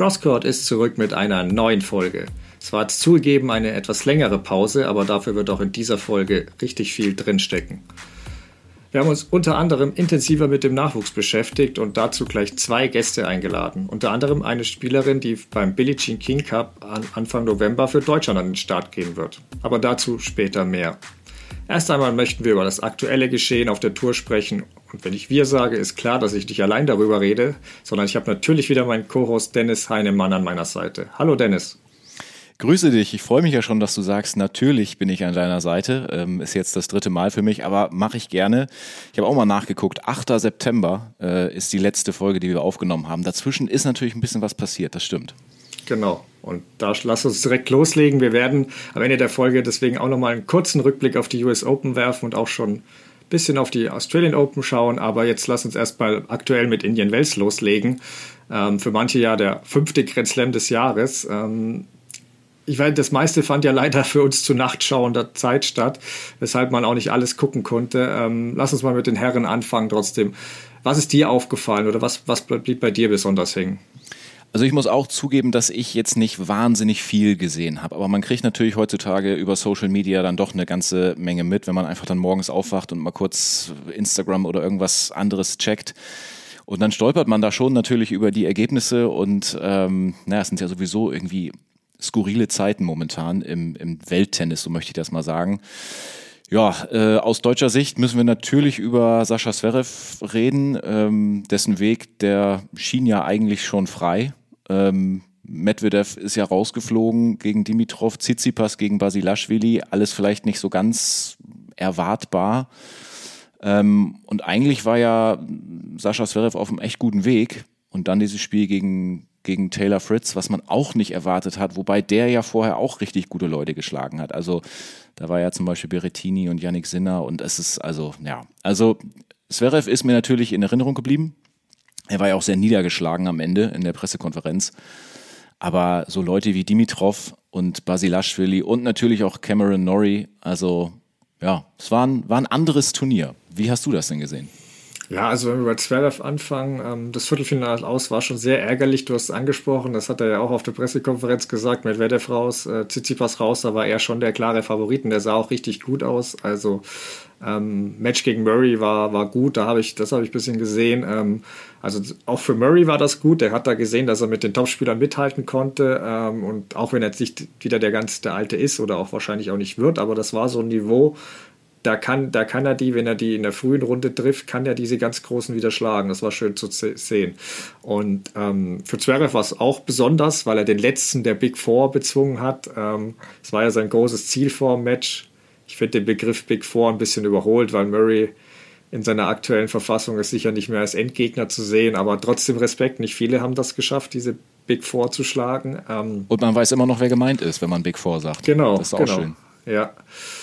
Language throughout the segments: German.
Crosscourt ist zurück mit einer neuen Folge. Es war zugegeben eine etwas längere Pause, aber dafür wird auch in dieser Folge richtig viel drinstecken. Wir haben uns unter anderem intensiver mit dem Nachwuchs beschäftigt und dazu gleich 2 Gäste eingeladen. Unter anderem eine Spielerin, die beim Billie Jean King Cup Anfang November für Deutschland an den Start gehen wird. Aber dazu später mehr. Erst einmal möchten wir über das aktuelle Geschehen auf der Tour sprechen. Und wenn ich wir sage, ist klar, dass ich nicht allein darüber rede, sondern ich habe natürlich wieder meinen Co-Host Dennis Heinemann an meiner Seite. Hallo Dennis. Grüße dich, ich freue mich ja schon, dass du sagst, natürlich bin ich an deiner Seite. Ist jetzt das 3. Mal für mich, aber mache ich gerne. Ich habe auch mal nachgeguckt, 8. September ist die letzte Folge, die wir aufgenommen haben. Dazwischen ist natürlich ein bisschen was passiert, das stimmt. Genau, und da lass uns direkt loslegen. Wir werden am Ende der Folge deswegen auch nochmal einen kurzen Rückblick auf die US Open werfen und auch schon ein bisschen auf die Australian Open schauen. Aber jetzt lass uns erstmal aktuell mit Indian Wells loslegen. Für manche ja der 5. Grand Slam des Jahres. Ich weiß, das meiste fand ja leider für uns zu nachtschauender Zeit statt, weshalb man auch nicht alles gucken konnte. Lass uns mal mit den Herren anfangen trotzdem. Was ist dir aufgefallen oder was blieb bei dir besonders hängen? Also ich muss auch zugeben, dass ich jetzt nicht wahnsinnig viel gesehen habe, aber man kriegt natürlich heutzutage über Social Media dann doch eine ganze Menge mit, wenn man einfach dann morgens aufwacht und mal kurz Instagram oder irgendwas anderes checkt. Und dann stolpert man da schon natürlich über die Ergebnisse und es sind ja sowieso irgendwie skurrile Zeiten momentan im Welttennis, so möchte ich das mal sagen. Ja, aus deutscher Sicht müssen wir natürlich über Sascha Zverev reden, dessen Weg, der schien ja eigentlich schon frei. Medvedev ist ja rausgeflogen gegen Dimitrov, Tsitsipas gegen Basilashvili, alles vielleicht nicht so ganz erwartbar. Und eigentlich war ja Sascha Zverev auf einem echt guten Weg und dann dieses Spiel gegen Taylor Fritz, was man auch nicht erwartet hat, wobei der ja vorher auch richtig gute Leute geschlagen hat. Also da war ja zum Beispiel Berrettini und Jannik Sinner und es ist also Zverev ist mir natürlich in Erinnerung geblieben. Er war ja auch sehr niedergeschlagen am Ende in der Pressekonferenz. Aber so Leute wie Dimitrov und Basilashvili und natürlich auch Cameron Norrie, also ja, es war ein anderes Turnier. Wie hast du das denn gesehen? Ja, also wenn wir bei Zverev anfangen, das Viertelfinale aus war schon sehr ärgerlich, du hast es angesprochen, das hat er ja auch auf der Pressekonferenz gesagt, Medvedev raus, Tsitsipas raus, da war er schon der klare Favorit und der sah auch richtig gut aus, also Match gegen Murray war gut, das habe ich ein bisschen gesehen, also auch für Murray war das gut, der hat da gesehen, dass er mit den Topspielern mithalten konnte und auch wenn er jetzt nicht wieder der Alte ist oder auch wahrscheinlich auch nicht wird, aber das war so ein Niveau, Da kann er die, wenn er die in der frühen Runde trifft, kann er diese ganz Großen wieder schlagen. Das war schön zu sehen. Und für Zverev war es auch besonders, weil er den letzten der Big Four bezwungen hat. Es war ja sein großes Ziel vor dem Match. Ich finde den Begriff Big Four ein bisschen überholt, weil Murray in seiner aktuellen Verfassung ist sicher nicht mehr als Endgegner zu sehen. Aber trotzdem Respekt, nicht viele haben das geschafft, diese Big Four zu schlagen. Und man weiß immer noch, wer gemeint ist, wenn man Big Four sagt. Genau. Das ist auch schön. Ja.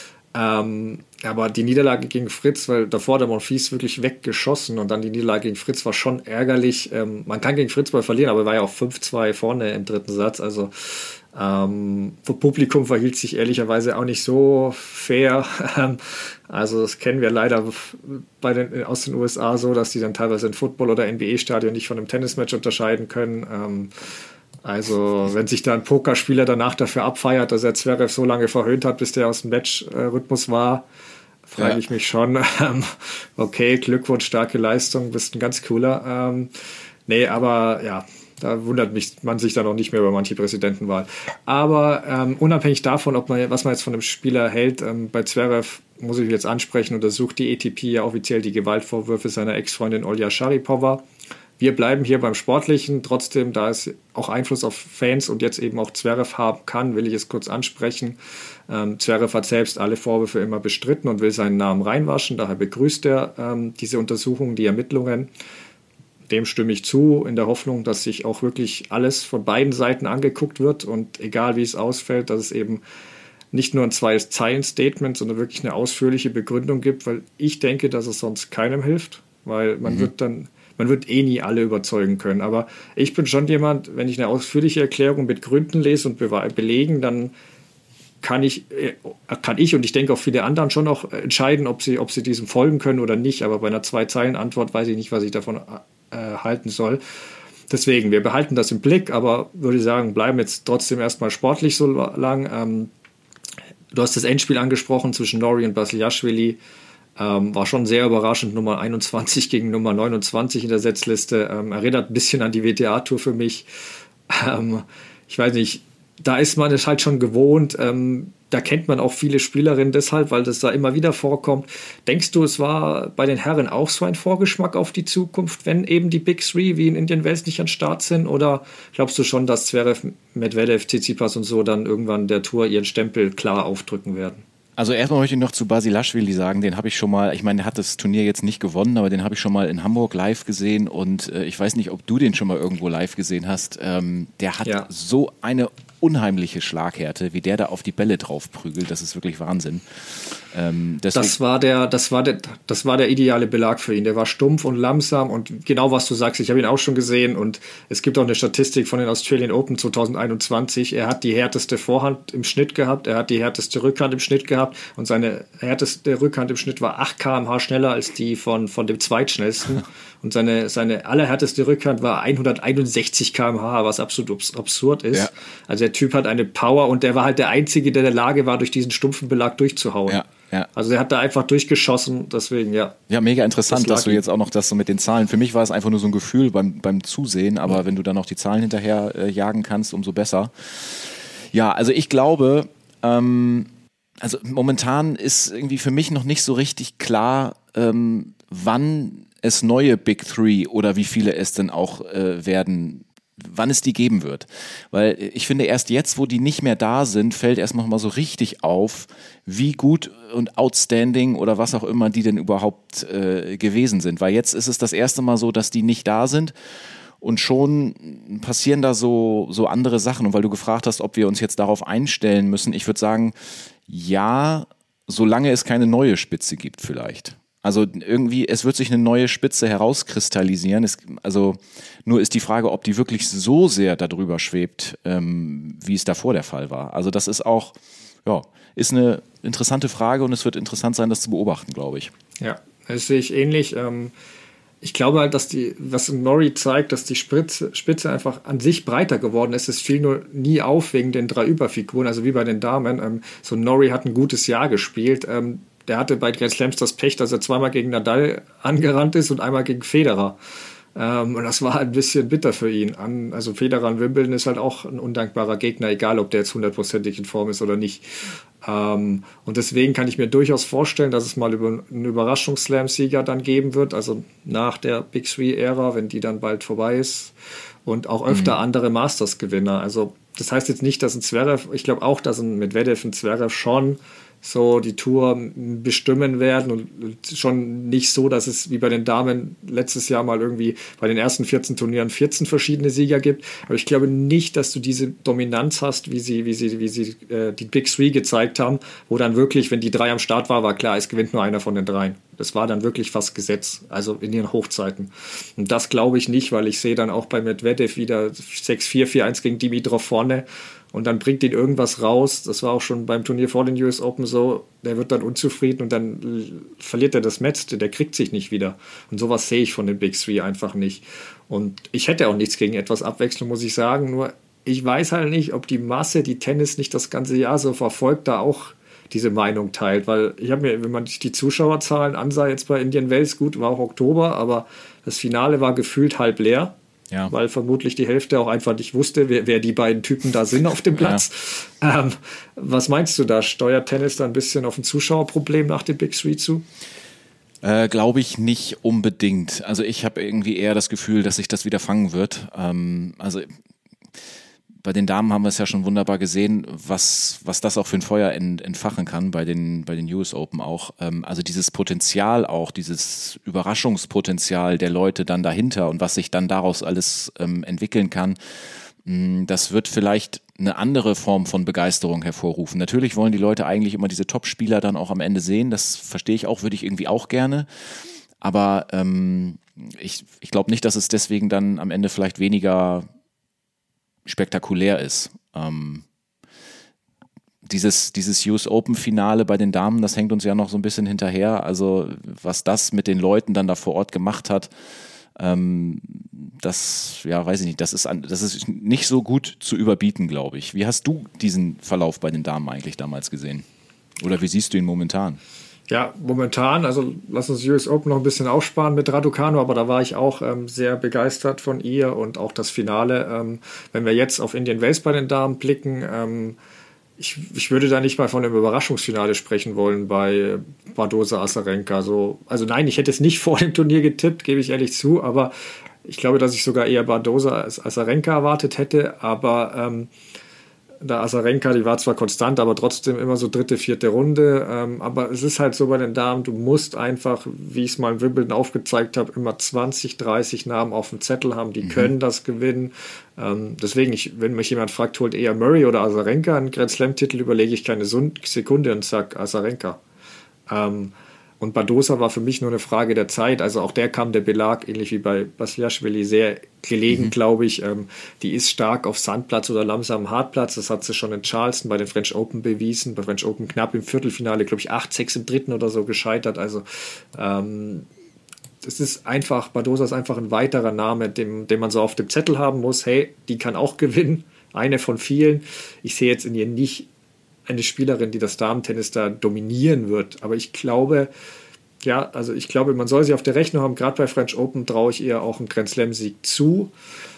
Aber die Niederlage gegen Fritz, weil davor der Monfils wirklich weggeschossen und dann die Niederlage gegen Fritz war schon ärgerlich. Man kann gegen Fritz mal verlieren, aber er war ja auch 5-2 vorne im 3. Satz. Also vom Publikum verhielt sich ehrlicherweise auch nicht so fair. Also das kennen wir leider aus den USA so, dass die dann teilweise ein Football- oder NBA-Stadion nicht von einem Tennismatch unterscheiden können. Also wenn sich da ein Pokerspieler danach dafür abfeiert, dass er Zverev so lange verhöhnt hat, bis der aus dem Match-Rhythmus war, frage ich mich schon, okay, Glückwunsch, starke Leistung, bist ein ganz cooler. Aber ja, da wundert man sich dann auch nicht mehr über manche Präsidentenwahl. Aber unabhängig davon, was man jetzt von dem Spieler hält, bei Zverev muss ich jetzt ansprechen, untersucht die ATP ja offiziell die Gewaltvorwürfe seiner Ex-Freundin Olja Sharipova. Wir bleiben hier beim Sportlichen, trotzdem, da es auch Einfluss auf Fans und jetzt eben auch Zverev haben kann, will ich es kurz ansprechen. Zverev hat selbst alle Vorwürfe immer bestritten und will seinen Namen reinwaschen, daher begrüßt er diese Untersuchungen, die Ermittlungen. Dem stimme ich zu, in der Hoffnung, dass sich auch wirklich alles von beiden Seiten angeguckt wird und egal wie es ausfällt, dass es eben nicht nur ein 2-Zeilen-Statement, sondern wirklich eine ausführliche Begründung gibt, weil ich denke, dass es sonst keinem hilft, weil man wird eh nie alle überzeugen können. Aber ich bin schon jemand, wenn ich eine ausführliche Erklärung mit Gründen lese und belegen, dann kann ich und ich denke auch viele anderen schon noch entscheiden, ob sie diesem folgen können oder nicht. Aber bei einer 2-Zeilen-Antwort weiß ich nicht, was ich davon halten soll. deswegen, wir behalten das im Blick, aber würde ich sagen, bleiben jetzt trotzdem erstmal sportlich so lang. Du hast das Endspiel angesprochen zwischen Norrie und Basiliashvili. War schon sehr überraschend, Nummer 21 gegen Nummer 29 in der Setzliste. Erinnert ein bisschen an die WTA-Tour für mich. Ich weiß nicht, da ist man es halt schon gewohnt. Da kennt man auch viele Spielerinnen deshalb, weil das da immer wieder vorkommt. Denkst du, es war bei den Herren auch so ein Vorgeschmack auf die Zukunft, wenn eben die Big Three wie in Indian Wells nicht an Start sind? Oder glaubst du schon, dass Zverev, Medvedev, Tsitsipas und so dann irgendwann der Tour ihren Stempel klar aufdrücken werden? Also erstmal möchte ich noch zu Basilashvili sagen, den habe ich schon mal, ich meine, der hat das Turnier jetzt nicht gewonnen, aber den habe ich schon mal in Hamburg live gesehen und ich weiß nicht, ob du den schon mal irgendwo live gesehen hast. Der hat so eine unheimliche Schlaghärte, wie der da auf die Bälle drauf prügelt, das ist wirklich Wahnsinn. Das war der ideale Belag für ihn. Der war stumpf und langsam und genau was du sagst, ich habe ihn auch schon gesehen und es gibt auch eine Statistik von den Australian Open 2021. Er hat die härteste Vorhand im Schnitt gehabt, er hat die härteste Rückhand im Schnitt gehabt und seine härteste Rückhand im Schnitt war 8 km/h schneller als die von dem zweitschnellsten und seine allerhärteste Rückhand war 161 km/h, was absolut absurd ist. Ja. Also der Typ hat eine Power und der war halt der Einzige, der in der Lage war, durch diesen stumpfen Belag durchzuhauen. Ja. Ja. Also der hat da einfach durchgeschossen, deswegen Ja, mega interessant, dass du jetzt auch noch das so mit den Zahlen, für mich war es einfach nur so ein Gefühl beim Zusehen, aber wenn du dann noch die Zahlen hinterher jagen kannst, umso besser. Ja, also ich glaube, also momentan ist irgendwie für mich noch nicht so richtig klar, wann es neue Big Three oder wie viele es denn auch werden, wann es die geben wird. Weil ich finde, erst jetzt, wo die nicht mehr da sind, fällt erst noch mal so richtig auf, wie gut und outstanding oder was auch immer die denn überhaupt gewesen sind. Weil jetzt ist es das erste Mal so, dass die nicht da sind und schon passieren da so andere Sachen. Und weil du gefragt hast, ob wir uns jetzt darauf einstellen müssen, ich würde sagen, ja, solange es keine neue Spitze gibt vielleicht. Also irgendwie, es wird sich eine neue Spitze herauskristallisieren. Also nur ist die Frage, ob die wirklich so sehr darüber schwebt, wie es davor der Fall war. Also das ist auch, ist eine interessante Frage und es wird interessant sein, das zu beobachten, glaube ich. Ja, das sehe ich ähnlich. Ich glaube halt, dass was Norrie zeigt, dass die Spitze einfach an sich breiter geworden ist. Es fiel nur nie auf wegen den 3 Überfiguren, also wie bei den Damen. So Norrie hat ein gutes Jahr gespielt. Der hatte bei Grand Slams das Pech, dass er zweimal gegen Nadal angerannt ist und einmal gegen Federer. Und das war ein bisschen bitter für ihn. Also Federer an Wimbledon ist halt auch ein undankbarer Gegner, egal ob der jetzt 100%ig in Form ist oder nicht. Und deswegen kann ich mir durchaus vorstellen, dass es mal einen Überraschungs-Slam-Sieger dann geben wird, also nach der Big Three-Ära, wenn die dann bald vorbei ist. Und auch öfter andere Masters-Gewinner. Also das heißt jetzt nicht, dass ein Zverev, ich glaube auch, dass ein Medvedev und Zverev schon so die Tour bestimmen werden und schon nicht so, dass es wie bei den Damen letztes Jahr mal irgendwie bei den ersten 14 Turnieren 14 verschiedene Sieger gibt. Aber ich glaube nicht, dass du diese Dominanz hast, wie sie die Big Three gezeigt haben, wo dann wirklich, wenn die 3 am Start war klar, es gewinnt nur einer von den 3. Das war dann wirklich fast Gesetz, also in ihren Hochzeiten. Und das glaube ich nicht, weil ich sehe dann auch bei Medvedev wieder 6-4, 4-1 gegen Dimitrov vorne. Und dann bringt ihn irgendwas raus. Das war auch schon beim Turnier vor den US Open so. Der wird dann unzufrieden und dann verliert er das Match. Der kriegt sich nicht wieder. Und sowas sehe ich von den Big Three einfach nicht. Und ich hätte auch nichts gegen etwas Abwechslung, muss ich sagen. Nur ich weiß halt nicht, ob die Masse, die Tennis nicht das ganze Jahr so verfolgt, da auch diese Meinung teilt. Weil ich habe mir, wenn man sich die Zuschauerzahlen ansah, jetzt bei Indian Wells, gut, war auch Oktober, aber das Finale war gefühlt halb leer. Ja. Weil vermutlich die Hälfte auch einfach nicht wusste, wer die beiden Typen da sind auf dem Platz. Ja. Was meinst du da? Steuert Tennis da ein bisschen auf ein Zuschauerproblem nach dem Big Three zu? Glaube ich nicht unbedingt. Also ich habe irgendwie eher das Gefühl, dass sich das wieder fangen wird. Also bei den Damen haben wir es ja schon wunderbar gesehen, was das auch für ein Feuer entfachen kann, bei den US Open auch. Also dieses Potenzial auch, dieses Überraschungspotenzial der Leute dann dahinter und was sich dann daraus alles entwickeln kann, das wird vielleicht eine andere Form von Begeisterung hervorrufen. Natürlich wollen die Leute eigentlich immer diese Top-Spieler dann auch am Ende sehen, das verstehe ich auch, würde ich irgendwie auch gerne, aber ich glaube nicht, dass es deswegen dann am Ende vielleicht weniger spektakulär ist. Dieses US Open Finale bei den Damen, das hängt uns ja noch so ein bisschen hinterher. Also was das mit den Leuten dann da vor Ort gemacht hat, Das, ja, weiß ich nicht, das ist nicht so gut zu überbieten, glaube ich. Wie hast du diesen Verlauf bei den Damen eigentlich damals gesehen? Oder wie siehst du ihn momentan? Ja, momentan, also lass uns US Open noch ein bisschen aufsparen mit Raducanu, aber da war ich auch sehr begeistert von ihr und auch das Finale. Wenn wir jetzt auf Indian Wells bei den Damen blicken, ich würde da nicht mal von einem Überraschungsfinale sprechen wollen bei Badosa Azarenka. Also nein, ich hätte es nicht vor dem Turnier getippt, gebe ich ehrlich zu, aber ich glaube, dass ich sogar eher Badosa als Azarenka erwartet hätte, aber der Azarenka, die war zwar konstant, aber trotzdem immer so dritte, vierte Runde. Aber es ist halt so bei den Damen, du musst einfach, wie ich es mal in Wimbledon aufgezeigt habe, immer 20, 30 Namen auf dem Zettel haben, die können das gewinnen. Deswegen, wenn mich jemand fragt, holt eher Murray oder Azarenka einen Grand Slam-Titel, überlege ich keine Sekunde und sage Azarenka. Und Badosa war für mich nur eine Frage der Zeit. Also auch der kam der Belag, ähnlich wie bei Basilashvili, sehr gelegen, glaube ich. Die ist stark auf Sandplatz oder langsamen Hartplatz. Das hat sie schon in Charleston bei den French Open bewiesen. Bei French Open knapp im Viertelfinale, glaube ich, 8-6 im dritten oder so gescheitert. Also das ist einfach, Badosa ist einfach ein weiterer Name, den man so auf dem Zettel haben muss. Hey, die kann auch gewinnen. Eine von vielen. Ich sehe jetzt in ihr nicht eine Spielerin, die das Damen-Tennis da dominieren wird. Aber ich glaube, man soll sie auf der Rechnung haben. Gerade bei French Open traue ich ihr auch einen Grand Slam-Sieg zu.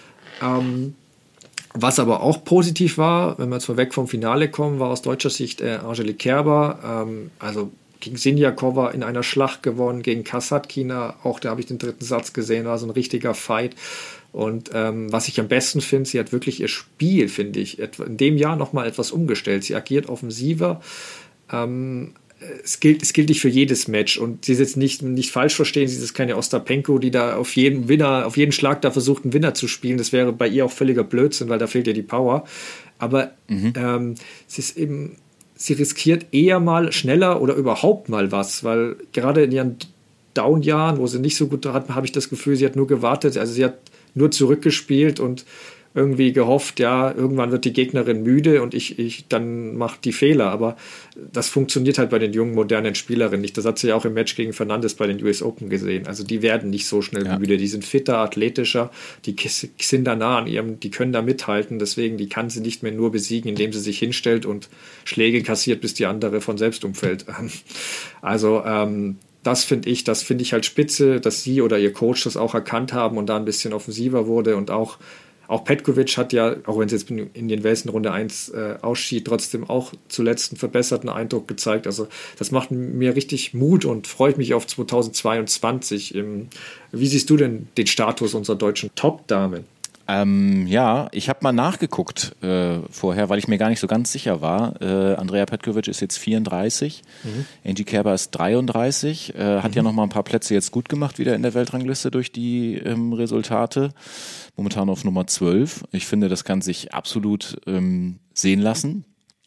Was aber auch positiv war, wenn wir jetzt mal weg vom Finale kommen, war aus deutscher Sicht Angelique Kerber. Also gegen Siniakova in einer Schlacht gewonnen, gegen Kasatkina, auch da habe ich den dritten Satz gesehen, war so ein richtiger Fight. Und was ich am besten finde, sie hat wirklich ihr Spiel, finde ich, in dem Jahr nochmal etwas umgestellt. Sie agiert offensiver. Es gilt nicht für jedes Match. Und sie ist jetzt nicht falsch verstehen, sie ist keine Ostapenko, die da auf jeden Schlag da versucht, einen Winner zu spielen. Das wäre bei ihr auch völliger Blödsinn, weil da fehlt ihr die Power. Aber sie riskiert eher mal schneller oder überhaupt mal was, weil gerade in ihren Down-Jahren, wo sie nicht so gut hat, habe ich das Gefühl, sie hat nur gewartet. Also sie hat nur zurückgespielt und irgendwie gehofft, ja, irgendwann wird die Gegnerin müde und ich dann mache die Fehler. Aber das funktioniert halt bei den jungen, modernen Spielerinnen nicht. Das hat sie ja auch im Match gegen Fernandes bei den US Open gesehen. Also die werden nicht so schnell müde. Die sind fitter, athletischer, die sind da nah an ihrem, die können da mithalten. Deswegen, die kann sie nicht mehr nur besiegen, indem sie sich hinstellt und Schläge kassiert, bis die andere von selbst umfällt. Also, das finde ich halt spitze, dass sie oder ihr Coach das auch erkannt haben und da ein bisschen offensiver wurde. Und auch Petkovic hat ja, auch wenn sie jetzt in den Welsen Runde 1 ausschied, trotzdem auch zuletzt einen verbesserten Eindruck gezeigt. Also das macht mir richtig Mut und freut mich auf 2022. Wie siehst du denn den Status unserer deutschen Top-Damen? Ich habe mal nachgeguckt vorher, weil ich mir gar nicht so ganz sicher war. Andrea Petkovic ist jetzt 34, Angie Kerber ist 33, hat ja noch mal ein paar Plätze jetzt gut gemacht wieder in der Weltrangliste durch die Resultate. Momentan auf Nummer 12. Ich finde, das kann sich absolut sehen lassen.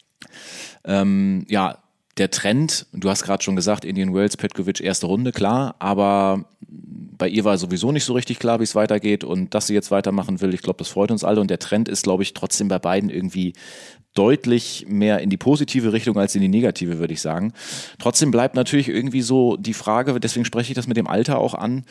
Der Trend, du hast gerade schon gesagt, Indian Wells, Petkovic, erste Runde, klar, aber bei ihr war sowieso nicht so richtig klar, wie es weitergeht und dass sie jetzt weitermachen will, ich glaube, das freut uns alle und der Trend ist, glaube ich, trotzdem bei beiden irgendwie deutlich mehr in die positive Richtung als in die negative, würde ich sagen. Trotzdem bleibt natürlich irgendwie so die Frage, deswegen spreche ich das mit dem Alter auch an,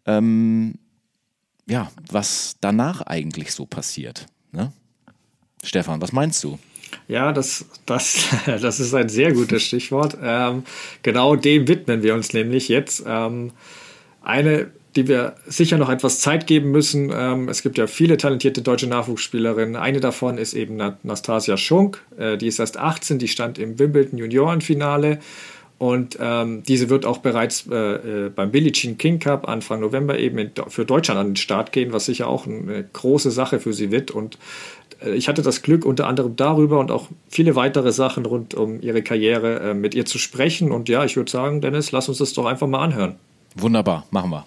was danach eigentlich so passiert, ne? Stefan, was meinst du? Ja, das ist ein sehr gutes Stichwort. Genau dem widmen wir uns nämlich jetzt. Eine, die wir sicher noch etwas Zeit geben müssen. Es gibt ja viele talentierte deutsche Nachwuchsspielerinnen. Eine davon ist eben Nastasia Schunk. Die ist erst 18, die stand im Wimbledon Juniorenfinale. Und diese wird auch bereits beim Billie Jean King Cup Anfang November eben für Deutschland an den Start gehen, was sicher auch eine große Sache für sie wird. Und ich hatte das Glück, unter anderem darüber und auch viele weitere Sachen rund um ihre Karriere mit ihr zu sprechen. Und ja, ich würde sagen, Dennis, lass uns das doch einfach mal anhören. Wunderbar, machen wir.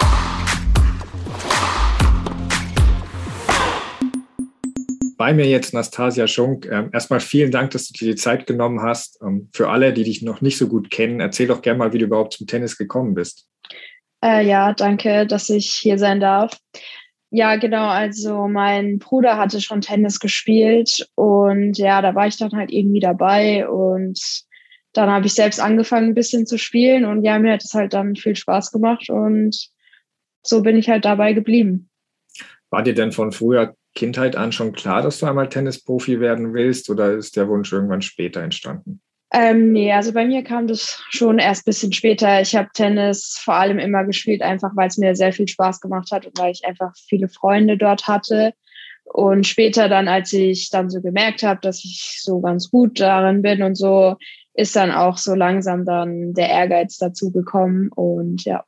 Bei mir jetzt Nastasia Schunk. Erstmal vielen Dank, dass du dir die Zeit genommen hast. Für alle, die dich noch nicht so gut kennen, erzähl doch gerne mal, wie du überhaupt zum Tennis gekommen bist. Danke, dass ich hier sein darf. Ja, genau, also mein Bruder hatte schon Tennis gespielt und ja, da war ich dann halt irgendwie dabei und dann habe ich selbst angefangen, ein bisschen zu spielen und ja, mir hat es halt dann viel Spaß gemacht und so bin ich halt dabei geblieben. War dir denn von früher Kindheit an schon klar, dass du einmal Tennisprofi werden willst oder ist der Wunsch irgendwann später entstanden? Nee, also bei mir kam das schon erst ein bisschen später. Ich habe Tennis vor allem immer gespielt, einfach weil es mir sehr viel Spaß gemacht hat und weil ich einfach viele Freunde dort hatte. Und später dann, als ich dann so gemerkt habe, dass ich so ganz gut darin bin und so, ist dann auch so langsam dann der Ehrgeiz dazu gekommen. Und ja.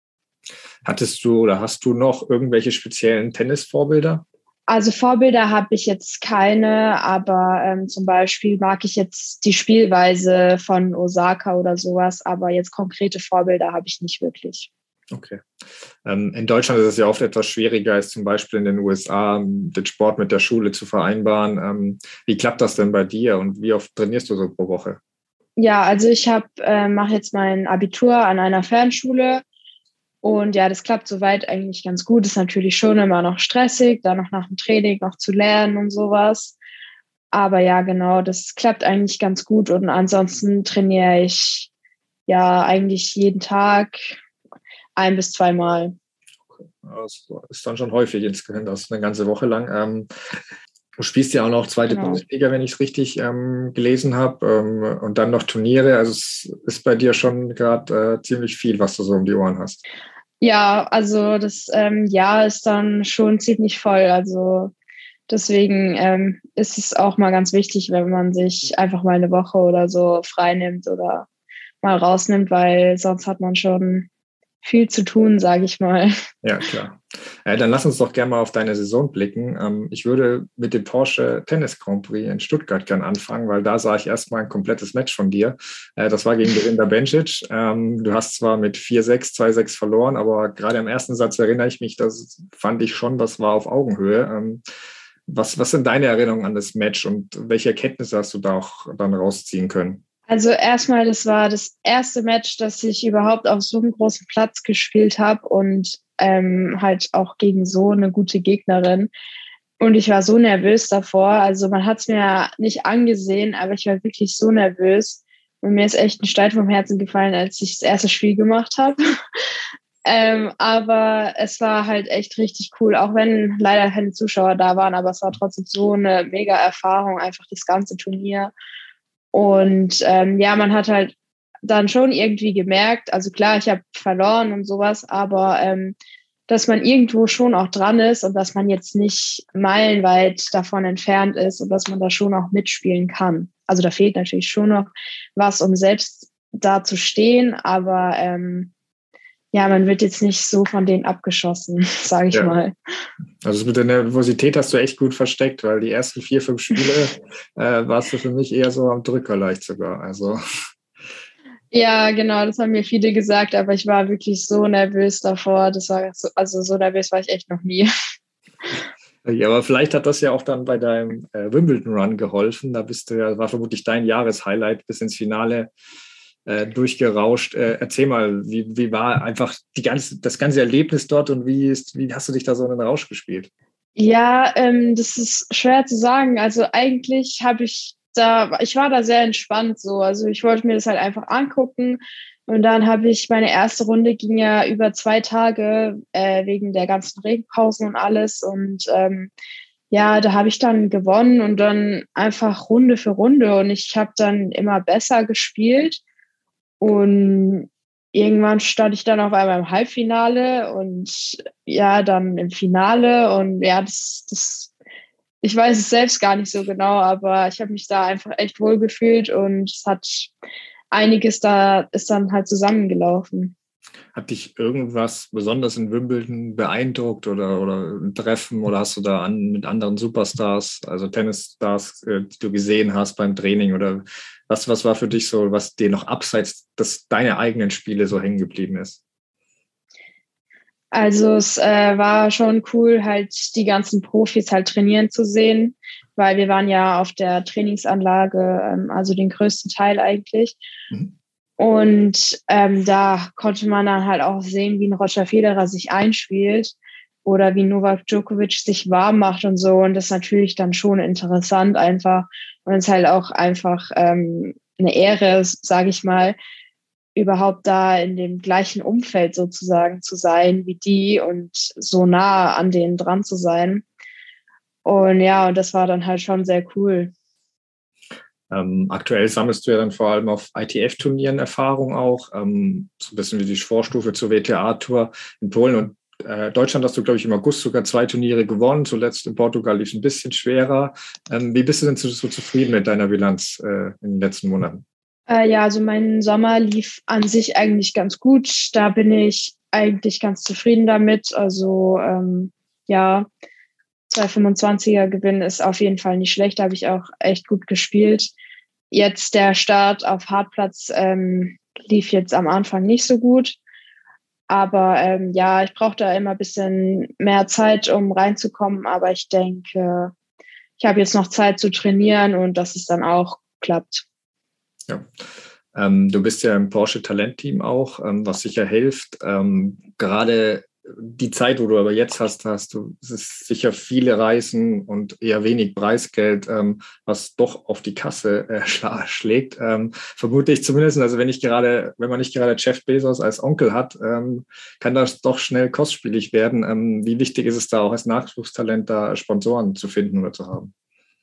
Hattest du oder hast du noch irgendwelche speziellen Tennisvorbilder? Also Vorbilder habe ich jetzt keine, aber zum Beispiel mag ich jetzt die Spielweise von Osaka oder sowas, aber jetzt konkrete Vorbilder habe ich nicht wirklich. Okay. In Deutschland ist es ja oft etwas schwieriger als zum Beispiel in den USA, den Sport mit der Schule zu vereinbaren. Wie klappt das denn bei dir und wie oft trainierst du so pro Woche? Ja, also ich mache jetzt mein Abitur an einer Fernschule. Und ja, das klappt soweit eigentlich ganz gut. Ist natürlich schon immer noch stressig, da noch nach dem Training noch zu lernen und sowas. Aber ja, genau, das klappt eigentlich ganz gut. Und ansonsten trainiere ich ja eigentlich jeden Tag 1 bis 2 Mal. Das ist dann schon häufig insgesamt, das eine ganze Woche lang. Du spielst ja auch noch zweite Bundesliga, wenn ich es richtig gelesen habe, und dann noch Turniere. Also es ist bei dir schon gerade ziemlich viel, was du so um die Ohren hast. Ja, also das Jahr ist dann schon ziemlich voll. Also deswegen ist es auch mal ganz wichtig, wenn man sich einfach mal eine Woche oder so frei nimmt oder mal rausnimmt, weil sonst hat man schon viel zu tun, sage ich mal. Ja, klar. Dann lass uns doch gerne mal auf deine Saison blicken. Ich würde mit dem Porsche Tennis Grand Prix in Stuttgart gern anfangen, weil da sah ich erstmal ein komplettes Match von dir. Das war gegen Belinda Bencic. Du hast zwar mit 4-6, 2-6 verloren, aber gerade im ersten Satz erinnere ich mich, das fand ich schon, das war auf Augenhöhe. Was sind deine Erinnerungen an das Match und welche Erkenntnisse hast du da auch dann rausziehen können? Also erstmal, das war das erste Match, das ich überhaupt auf so einem großen Platz gespielt habe und halt auch gegen so eine gute Gegnerin. Und ich war so nervös davor. Also man hat es mir nicht angesehen, aber ich war wirklich so nervös. Und mir ist echt ein Stein vom Herzen gefallen, als ich das erste Spiel gemacht habe. Aber es war halt echt richtig cool, auch wenn leider keine Zuschauer da waren. Aber es war trotzdem so eine mega Erfahrung, einfach das ganze Turnier. Und ja, man hat halt dann schon irgendwie gemerkt, also klar, ich habe verloren und sowas, aber dass man irgendwo schon auch dran ist und dass man jetzt nicht meilenweit davon entfernt ist und dass man da schon auch mitspielen kann. Also da fehlt natürlich schon noch was, um selbst da zu stehen, aber ja, man wird jetzt nicht so von denen abgeschossen, sage ich mal. Also mit der Nervosität hast du echt gut versteckt, weil die ersten 4, 5 Spiele warst du für mich eher so am Drücker leicht sogar. Also. Ja, genau, das haben mir viele gesagt, aber ich war wirklich so nervös davor. Das war so, also so nervös war ich echt noch nie. Ja, aber vielleicht hat das ja auch dann bei deinem Wimbledon-Run geholfen. Da bist du ja, war vermutlich dein Jahreshighlight bis ins Finale durchgerauscht. Erzähl mal, wie war einfach das ganze Erlebnis dort und wie hast du dich da so in den Rausch gespielt? Ja, das ist schwer zu sagen. Also eigentlich ich war da sehr entspannt so. Also ich wollte mir das halt einfach angucken. Und dann meine erste Runde ging ja über 2 Tage wegen der ganzen Regenpausen und alles. Und ja, da habe ich dann gewonnen und dann einfach Runde für Runde. Und ich habe dann immer besser gespielt. Und irgendwann stand ich dann auf einmal im Halbfinale und ja, dann im Finale. Und ja, ich weiß es selbst gar nicht so genau, aber ich habe mich da einfach echt wohl gefühlt und es hat einiges da ist dann halt zusammengelaufen. Hat dich irgendwas besonders in Wimbledon beeindruckt oder ein Treffen oder hast du da mit anderen Superstars, also Tennisstars, die du gesehen hast beim Training oder was war für dich so, was dir noch abseits deiner eigenen Spiele so hängen geblieben ist? Also es war schon cool, halt die ganzen Profis halt trainieren zu sehen, weil wir waren ja auf der Trainingsanlage, also den größten Teil eigentlich. Mhm. Und da konnte man dann halt auch sehen, wie ein Roger Federer sich einspielt oder wie Novak Djokovic sich warm macht und so. Und das ist natürlich dann schon interessant einfach. Und es ist halt auch einfach eine Ehre, sage ich mal, überhaupt da in dem gleichen Umfeld sozusagen zu sein wie die und so nah an denen dran zu sein. Und ja, und das war dann halt schon sehr cool. Aktuell sammelst du ja dann vor allem auf ITF-Turnieren Erfahrung auch, so ein bisschen wie die Vorstufe zur WTA-Tour in Polen und Deutschland hast du, glaube ich, im August sogar 2 Turniere gewonnen. Zuletzt in Portugal lief es ein bisschen schwerer. Wie bist du denn so zufrieden mit deiner Bilanz in den letzten Monaten? Ja, also mein Sommer lief an sich eigentlich ganz gut. Da bin ich eigentlich ganz zufrieden damit. Also ja, 225er Gewinn ist auf jeden Fall nicht schlecht. Da habe ich auch echt gut gespielt. Jetzt der Start auf Hartplatz lief jetzt am Anfang nicht so gut. Aber ja, ich brauche da immer ein bisschen mehr Zeit, um reinzukommen. Aber ich denke, ich habe jetzt noch Zeit zu trainieren und dass es dann auch klappt. Ja. Du bist ja im Porsche Talentteam auch, was sicher hilft. Gerade die Zeit, wo du aber jetzt hast du, es ist sicher viele Reisen und eher wenig Preisgeld, was doch auf die Kasse schlägt. Vermute ich zumindest, also wenn man nicht gerade Jeff Bezos als Onkel hat, kann das doch schnell kostspielig werden. Wie wichtig ist es da auch als Nachwuchstalent da Sponsoren zu finden oder zu haben?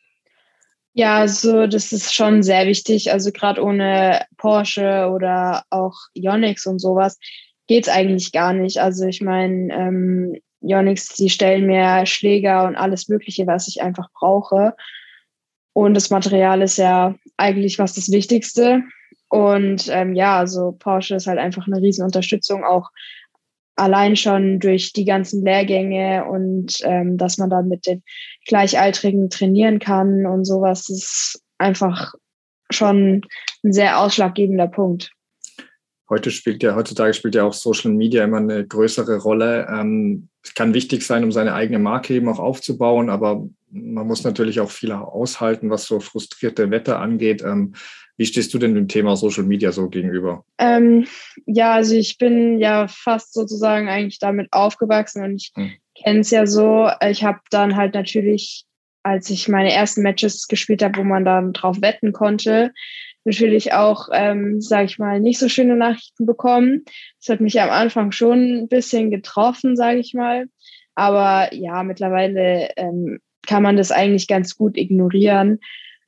Ja, also das ist schon sehr wichtig. Also gerade ohne Porsche oder auch Yonex und sowas geht's eigentlich gar nicht. Also ich meine, Yonex, die stellen mir Schläger und alles Mögliche, was ich einfach brauche. Und das Material ist ja eigentlich was das Wichtigste. Und ja, also Porsche ist halt einfach eine Riesenunterstützung, auch allein schon durch die ganzen Lehrgänge und dass man dann mit den Gleichaltrigen trainieren kann und sowas, ist einfach schon ein sehr ausschlaggebender Punkt. Heutzutage spielt ja auch Social Media immer eine größere Rolle. Es kann wichtig sein, um seine eigene Marke eben auch aufzubauen, aber man muss natürlich auch viel aushalten, was so frustrierte Wetter angeht. Wie stehst du denn dem Thema Social Media so gegenüber? Ja, also ich bin ja fast sozusagen eigentlich damit aufgewachsen und ich kenne es ja so. Ich habe dann halt natürlich, als ich meine ersten Matches gespielt habe, wo man dann drauf wetten konnte, natürlich auch, sage ich mal, nicht so schöne Nachrichten bekommen. Das hat mich am Anfang schon ein bisschen getroffen, sage ich mal. Aber ja, mittlerweile kann man das eigentlich ganz gut ignorieren.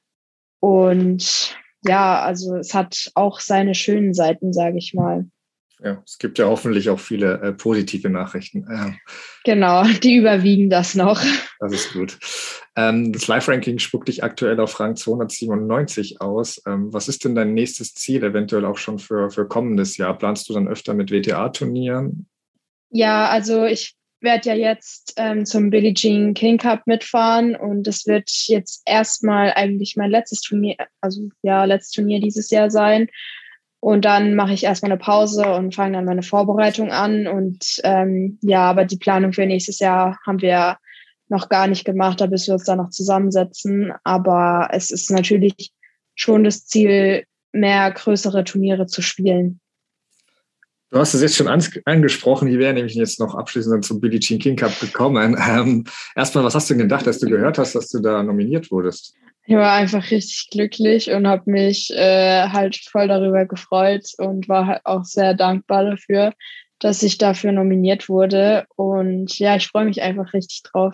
Und ja, also es hat auch seine schönen Seiten, sage ich mal. Ja, es gibt ja hoffentlich auch viele positive Nachrichten. Genau, die überwiegen das noch. Das ist gut. Das Live-Ranking spuckt dich aktuell auf Rang 297 aus. Was ist denn dein nächstes Ziel, eventuell auch schon für kommendes Jahr? Planst du dann öfter mit WTA-Turnieren? Ja, also ich werde ja jetzt zum Billie Jean King Cup mitfahren und das wird jetzt erstmal eigentlich mein letztes Turnier, also ja, letztes Turnier dieses Jahr sein. Und dann mache ich erstmal eine Pause und fange dann meine Vorbereitung an. Und ja, aber die Planung für nächstes Jahr haben wir noch gar nicht gemacht, da bis wir uns da noch zusammensetzen. Aber es ist natürlich schon das Ziel, mehr größere Turniere zu spielen. Du hast es jetzt schon angesprochen, hier wäre nämlich jetzt noch abschließend zum Billie Jean King Cup gekommen. Erstmal, was hast du denn gedacht, dass du gehört hast, dass du da nominiert wurdest? Ich war einfach richtig glücklich und habe mich halt voll darüber gefreut und war halt auch sehr dankbar dafür, dass ich dafür nominiert wurde. Und ja, ich freue mich einfach richtig drauf.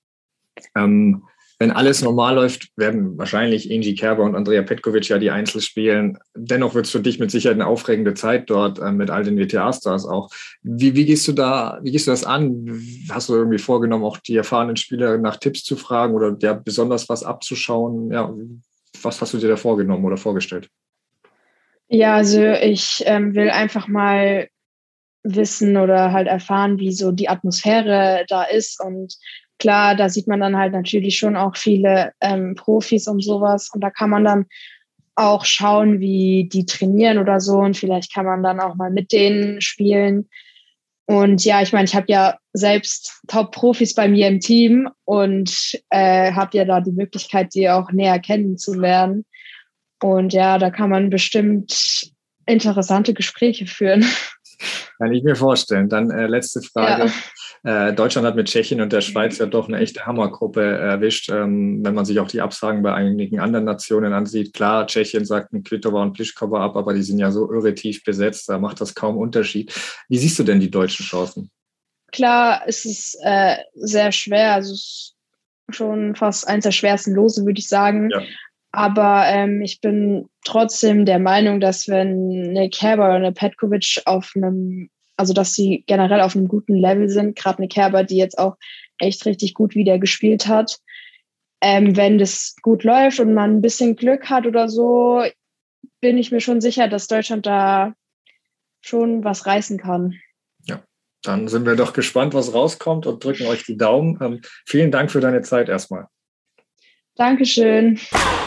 Wenn alles normal läuft, werden wahrscheinlich Angie Kerber und Andrea Petkovic ja die Einzel spielen. Dennoch wird es für dich mit Sicherheit eine aufregende Zeit dort mit all den WTA-Stars auch. Wie gehst du das an? Hast du irgendwie vorgenommen, auch die erfahrenen Spieler nach Tipps zu fragen oder ja, besonders was abzuschauen? Ja, was hast du dir da vorgenommen oder vorgestellt? Ja, also ich will einfach mal wissen oder halt erfahren, wie so die Atmosphäre da ist. Und klar, da sieht man dann halt natürlich schon auch viele Profis und sowas. Und da kann man dann auch schauen, wie die trainieren oder so. Und vielleicht kann man dann auch mal mit denen spielen. Und ja, ich meine, ich habe ja selbst Top-Profis bei mir im Team und habe ja da die Möglichkeit, die auch näher kennenzulernen. Und ja, da kann man bestimmt interessante Gespräche führen. Kann ich mir vorstellen. Dann letzte Frage. Ja. Deutschland hat mit Tschechien und der Schweiz ja doch eine echte Hammergruppe erwischt. Wenn man sich auch die Absagen bei einigen anderen Nationen ansieht. Klar, Tschechien sagt ein Kvitova und Pliskova ab, aber die sind ja so irre tief besetzt, da macht das kaum Unterschied. Wie siehst du denn die deutschen Chancen? Klar, es ist sehr schwer. Also es ist schon fast eins der schwersten Lose, würde ich sagen. Ja. Aber ich bin trotzdem der Meinung, dass wenn eine Kerber oder eine Petkovic dass sie generell auf einem guten Level sind, gerade eine Kerber, die jetzt auch echt richtig gut wieder gespielt hat, wenn das gut läuft und man ein bisschen Glück hat oder so, bin ich mir schon sicher, dass Deutschland da schon was reißen kann. Ja, dann sind wir doch gespannt, was rauskommt und drücken euch die Daumen. Vielen Dank für deine Zeit erstmal. Dankeschön.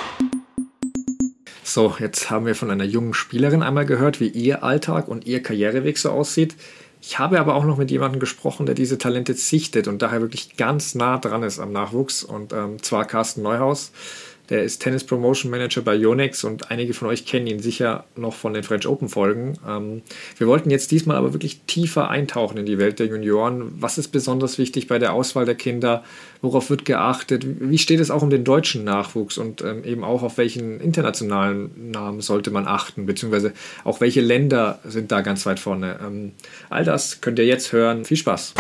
So, jetzt haben wir von einer jungen Spielerin einmal gehört, wie ihr Alltag und ihr Karriereweg so aussieht. Ich habe aber auch noch mit jemandem gesprochen, der diese Talente sichtet und daher wirklich ganz nah dran ist am Nachwuchs, und zwar Carsten Neuhaus. Der ist Tennis Promotion Manager bei Yonex und einige von euch kennen ihn sicher noch von den French Open Folgen. Wir wollten jetzt diesmal aber wirklich tiefer eintauchen in die Welt der Junioren. Was ist besonders wichtig bei der Auswahl der Kinder? Worauf wird geachtet? Wie steht es auch um den deutschen Nachwuchs und eben auch auf welchen internationalen Namen sollte man achten? Beziehungsweise auch welche Länder sind da ganz weit vorne? All das könnt ihr jetzt hören. Viel Spaß!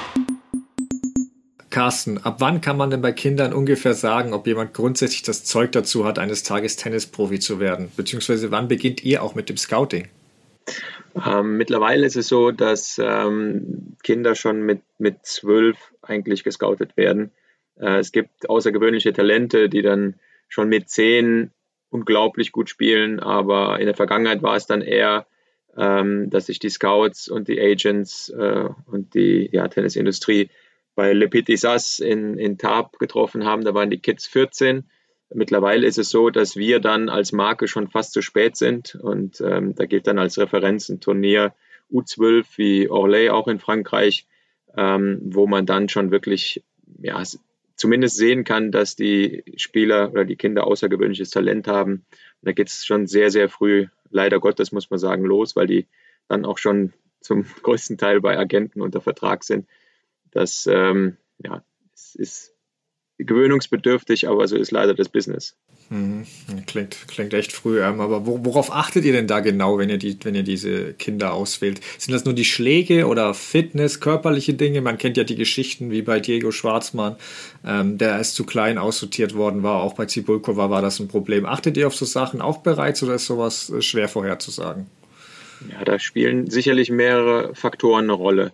Carsten, ab wann kann man denn bei Kindern ungefähr sagen, ob jemand grundsätzlich das Zeug dazu hat, eines Tages Tennisprofi zu werden? Beziehungsweise wann beginnt ihr auch mit dem Scouting? Mittlerweile ist es so, dass Kinder schon mit 12 eigentlich gescoutet werden. Es gibt außergewöhnliche Talente, die dann schon mit 10 unglaublich gut spielen, aber in der Vergangenheit war es dann eher, dass sich die Scouts und die Agents und die Tennisindustrie bei Le Petit Sas in Tarbes getroffen haben. Da waren die Kids 14. Mittlerweile ist es so, dass wir dann als Marke schon fast zu spät sind. Und da gilt dann als Referenz ein Turnier U12 wie Orly auch in Frankreich, wo man dann schon wirklich zumindest sehen kann, dass die Spieler oder die Kinder außergewöhnliches Talent haben. Und da geht es schon sehr, sehr früh, leider Gottes muss man sagen, los, weil die dann auch schon zum größten Teil bei Agenten unter Vertrag sind. Das es ist gewöhnungsbedürftig, aber so ist leider das Business. Klingt echt früh. Aber worauf achtet ihr denn da genau, wenn ihr diese Kinder auswählt? Sind das nur die Schläge oder Fitness, körperliche Dinge? Man kennt ja die Geschichten wie bei Diego Schwartzmann, der ist zu klein aussortiert worden war. Auch bei Cibulkova war das ein Problem. Achtet ihr auf so Sachen auch bereits oder ist sowas schwer vorherzusagen? Ja, da spielen sicherlich mehrere Faktoren eine Rolle.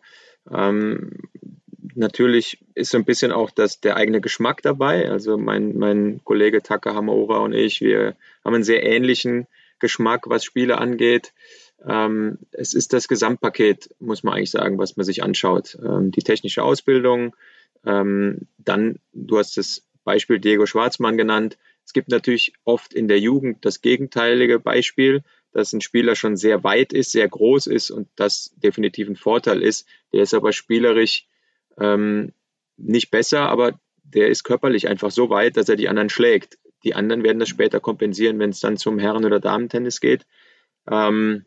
Natürlich ist so ein bisschen auch der eigene Geschmack dabei. Also mein Kollege Taka Hamaura und ich, wir haben einen sehr ähnlichen Geschmack, was Spiele angeht. Es ist das Gesamtpaket, muss man eigentlich sagen, was man sich anschaut. Die technische Ausbildung, dann, du hast das Beispiel Diego Schwartzmann genannt. Es gibt natürlich oft in der Jugend das gegenteilige Beispiel, dass ein Spieler schon sehr weit ist, sehr groß ist und das definitiv ein Vorteil ist. Der ist aber spielerisch nicht besser, aber der ist körperlich einfach so weit, dass er die anderen schlägt. Die anderen werden das später kompensieren, wenn es dann zum Herren- oder Damentennis geht. Wir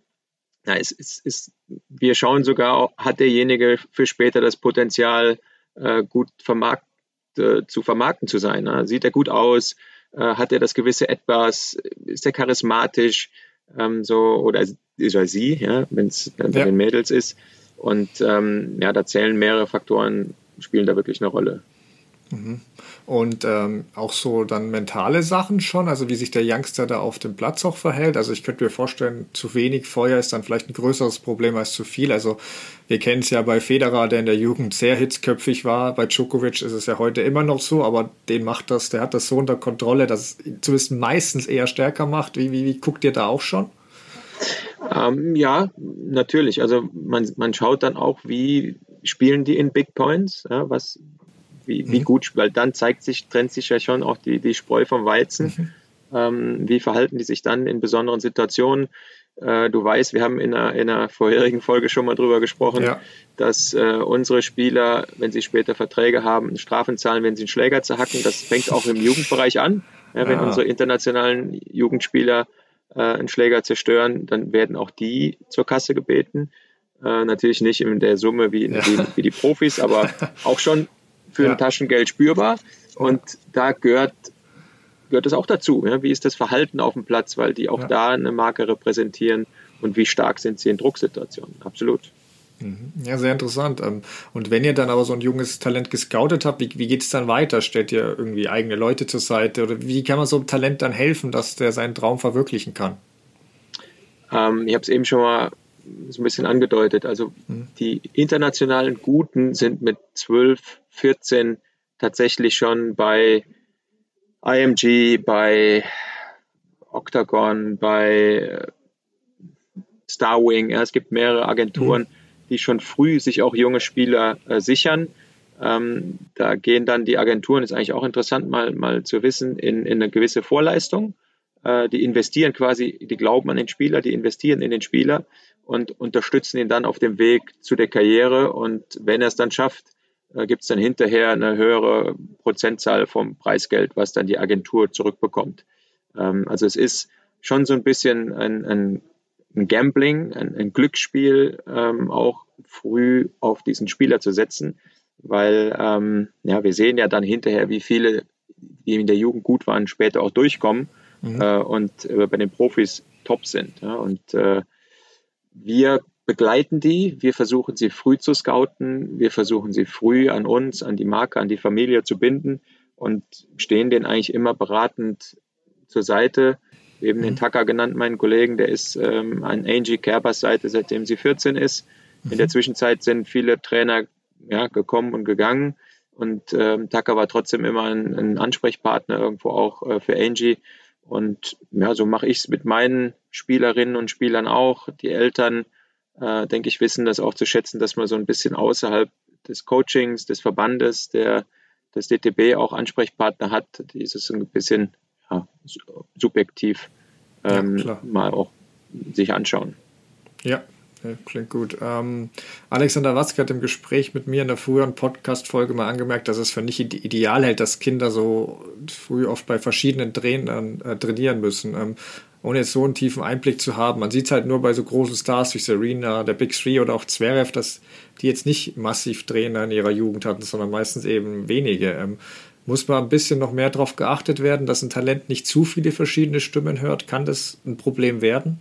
schauen sogar, hat derjenige für später das Potenzial, gut zu vermarkten zu sein. Sieht er gut aus? Hat er das gewisse Etwas? Ist er charismatisch? Oder ist er sie, wenn es bei den Mädels ist? Und da zählen mehrere Faktoren, spielen da wirklich eine Rolle. Und auch so dann mentale Sachen schon, also wie sich der Youngster da auf dem Platz auch verhält. Also ich könnte mir vorstellen, zu wenig Feuer ist dann vielleicht ein größeres Problem als zu viel. Also wir kennen es ja bei Federer, der in der Jugend sehr hitzköpfig war. Bei Djokovic ist es ja heute immer noch so, aber der hat das so unter Kontrolle, dass es zumindest meistens eher stärker macht. Wie guckt ihr da auch schon? Ja, natürlich. Also man schaut dann auch, wie spielen die in Big Points, wie gut, weil dann trennt sich ja schon auch die Spreu vom Weizen. Wie verhalten die sich dann in besonderen Situationen? Du weißt, wir haben in einer vorherigen Folge schon mal drüber gesprochen, dass unsere Spieler, wenn sie später Verträge haben, Strafen zahlen, wenn sie einen Schläger zerhacken. Das fängt auch im Jugendbereich an. Wenn unsere internationalen Jugendspieler einen Schläger zerstören, dann werden auch die zur Kasse gebeten. Natürlich nicht in der Summe wie die Profis, aber auch schon für ein Taschengeld spürbar. Und da gehört es auch dazu. Ja? Wie ist das Verhalten auf dem Platz, weil die auch da eine Marke repräsentieren und wie stark sind sie in Drucksituationen. Absolut. Ja, sehr interessant. Und wenn ihr dann aber so ein junges Talent gescoutet habt, wie geht es dann weiter? Stellt ihr irgendwie eigene Leute zur Seite? Oder wie kann man so einem Talent dann helfen, dass der seinen Traum verwirklichen kann? Ich habe es eben schon mal so ein bisschen angedeutet. Also die internationalen Guten sind mit 12, 14 tatsächlich schon bei IMG, bei Octagon, bei Starwing. Ja, es gibt mehrere Agenturen, die schon früh sich auch junge Spieler sichern. Da gehen dann die Agenturen, ist eigentlich auch interessant mal zu wissen, in eine gewisse Vorleistung. Die investieren quasi, die glauben an den Spieler, die investieren in den Spieler und unterstützen ihn dann auf dem Weg zu der Karriere. Und wenn er es dann schafft, gibt es dann hinterher eine höhere Prozentzahl vom Preisgeld, was dann die Agentur zurückbekommt. Also es ist schon so ein bisschen ein Gambling, ein Glücksspiel, auch früh auf diesen Spieler zu setzen, weil wir sehen ja dann hinterher, wie viele, die in der Jugend gut waren, später auch durchkommen und bei den Profis top sind. Ja? Und wir begleiten die, wir versuchen sie früh zu scouten, wir versuchen sie früh an uns, an die Marke, an die Familie zu binden und stehen denen eigentlich immer beratend zur Seite. Eben den Tucker genannt, meinen Kollegen, der ist an Angie Kerbers Seite, seitdem sie 14 ist. In der Zwischenzeit sind viele Trainer gekommen und gegangen und Tucker war trotzdem immer ein Ansprechpartner irgendwo auch für Angie. Und so mache ich es mit meinen Spielerinnen und Spielern auch. Die Eltern, denke ich, wissen das auch zu schätzen, dass man so ein bisschen außerhalb des Coachings, des Verbandes, des DTB auch Ansprechpartner hat, die es ein bisschen subjektiv mal auch sich anschauen. Ja, klingt gut. Alexander Watzke hat im Gespräch mit mir in der früheren Podcast-Folge mal angemerkt, dass es für nicht ideal hält, dass Kinder so früh oft bei verschiedenen Trainern trainieren müssen, ohne jetzt so einen tiefen Einblick zu haben. Man sieht es halt nur bei so großen Stars wie Serena, der Big Three oder auch Zverev, dass die jetzt nicht massiv Trainer in ihrer Jugend hatten, sondern meistens eben wenige. Muss mal ein bisschen noch mehr darauf geachtet werden, dass ein Talent nicht zu viele verschiedene Stimmen hört? Kann das ein Problem werden?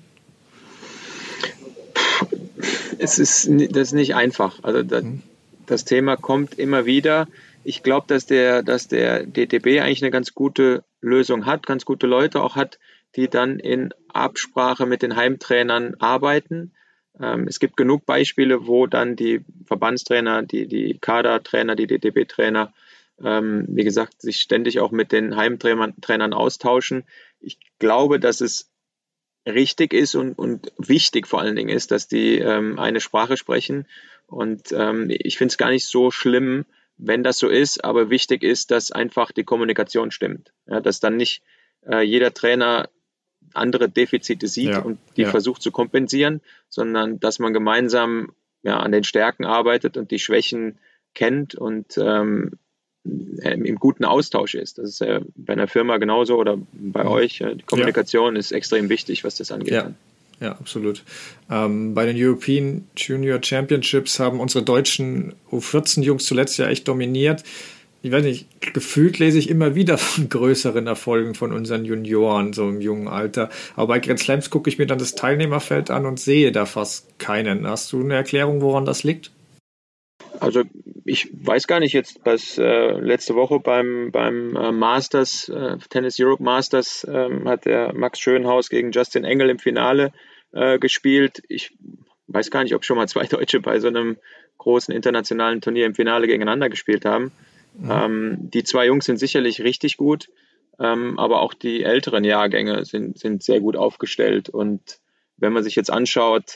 Das ist nicht einfach. Also das Thema kommt immer wieder. Ich glaube, dass der DTB eigentlich eine ganz gute Lösung hat, ganz gute Leute auch hat, die dann in Absprache mit den Heimtrainern arbeiten. Es gibt genug Beispiele, wo dann die Verbandstrainer, die Kadertrainer, die DTB-Trainer, wie gesagt, sich ständig auch mit den Heimtrainern austauschen. Ich glaube, dass es richtig ist und wichtig vor allen Dingen ist, dass die eine Sprache sprechen. Und ich finde es gar nicht so schlimm, wenn das so ist, aber wichtig ist, dass einfach die Kommunikation stimmt. Ja, dass dann nicht jeder Trainer andere Defizite sieht und die versucht zu kompensieren, sondern dass man gemeinsam an den Stärken arbeitet und die Schwächen kennt und im guten Austausch ist. Das ist bei einer Firma genauso oder bei euch. Die Kommunikation ist extrem wichtig, was das angeht. Ja, absolut. Bei den European Junior Championships haben unsere deutschen U14-Jungs zuletzt ja echt dominiert. Ich weiß nicht, gefühlt lese ich immer wieder von größeren Erfolgen von unseren Junioren, so im jungen Alter. Aber bei Grand Slams gucke ich mir dann das Teilnehmerfeld an und sehe da fast keinen. Hast du eine Erklärung, woran das liegt? Also ich weiß gar nicht jetzt, was letzte Woche beim Masters, Tennis Europe Masters, hat der Max Schönhaus gegen Justin Engel im Finale gespielt. Ich weiß gar nicht, ob schon mal zwei Deutsche bei so einem großen internationalen Turnier im Finale gegeneinander gespielt haben. Die zwei Jungs sind sicherlich richtig gut, aber auch die älteren Jahrgänge sind sehr gut aufgestellt. Und wenn man sich jetzt anschaut,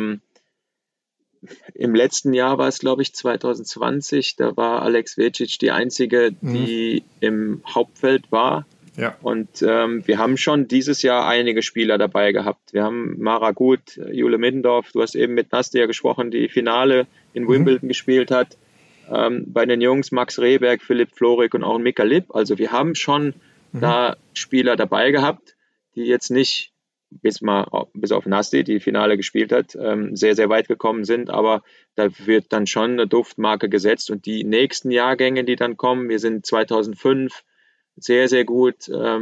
im letzten Jahr war es, glaube ich, 2020, da war Alex Vecic die einzige, die im Hauptfeld war. Ja. Und wir haben schon dieses Jahr einige Spieler dabei gehabt. Wir haben Mara Gut, Jule Middendorf, du hast eben mit Nastia gesprochen, die Finale in Wimbledon gespielt hat. Bei den Jungs Max Rehberg, Philipp Florik und auch Mika Lipp. Also wir haben schon da Spieler dabei gehabt, die jetzt nicht bis auf Nasti, die Finale gespielt hat, sehr, sehr weit gekommen sind. Aber da wird dann schon eine Duftmarke gesetzt. Und die nächsten Jahrgänge, die dann kommen, wir sind 2005 sehr, sehr gut.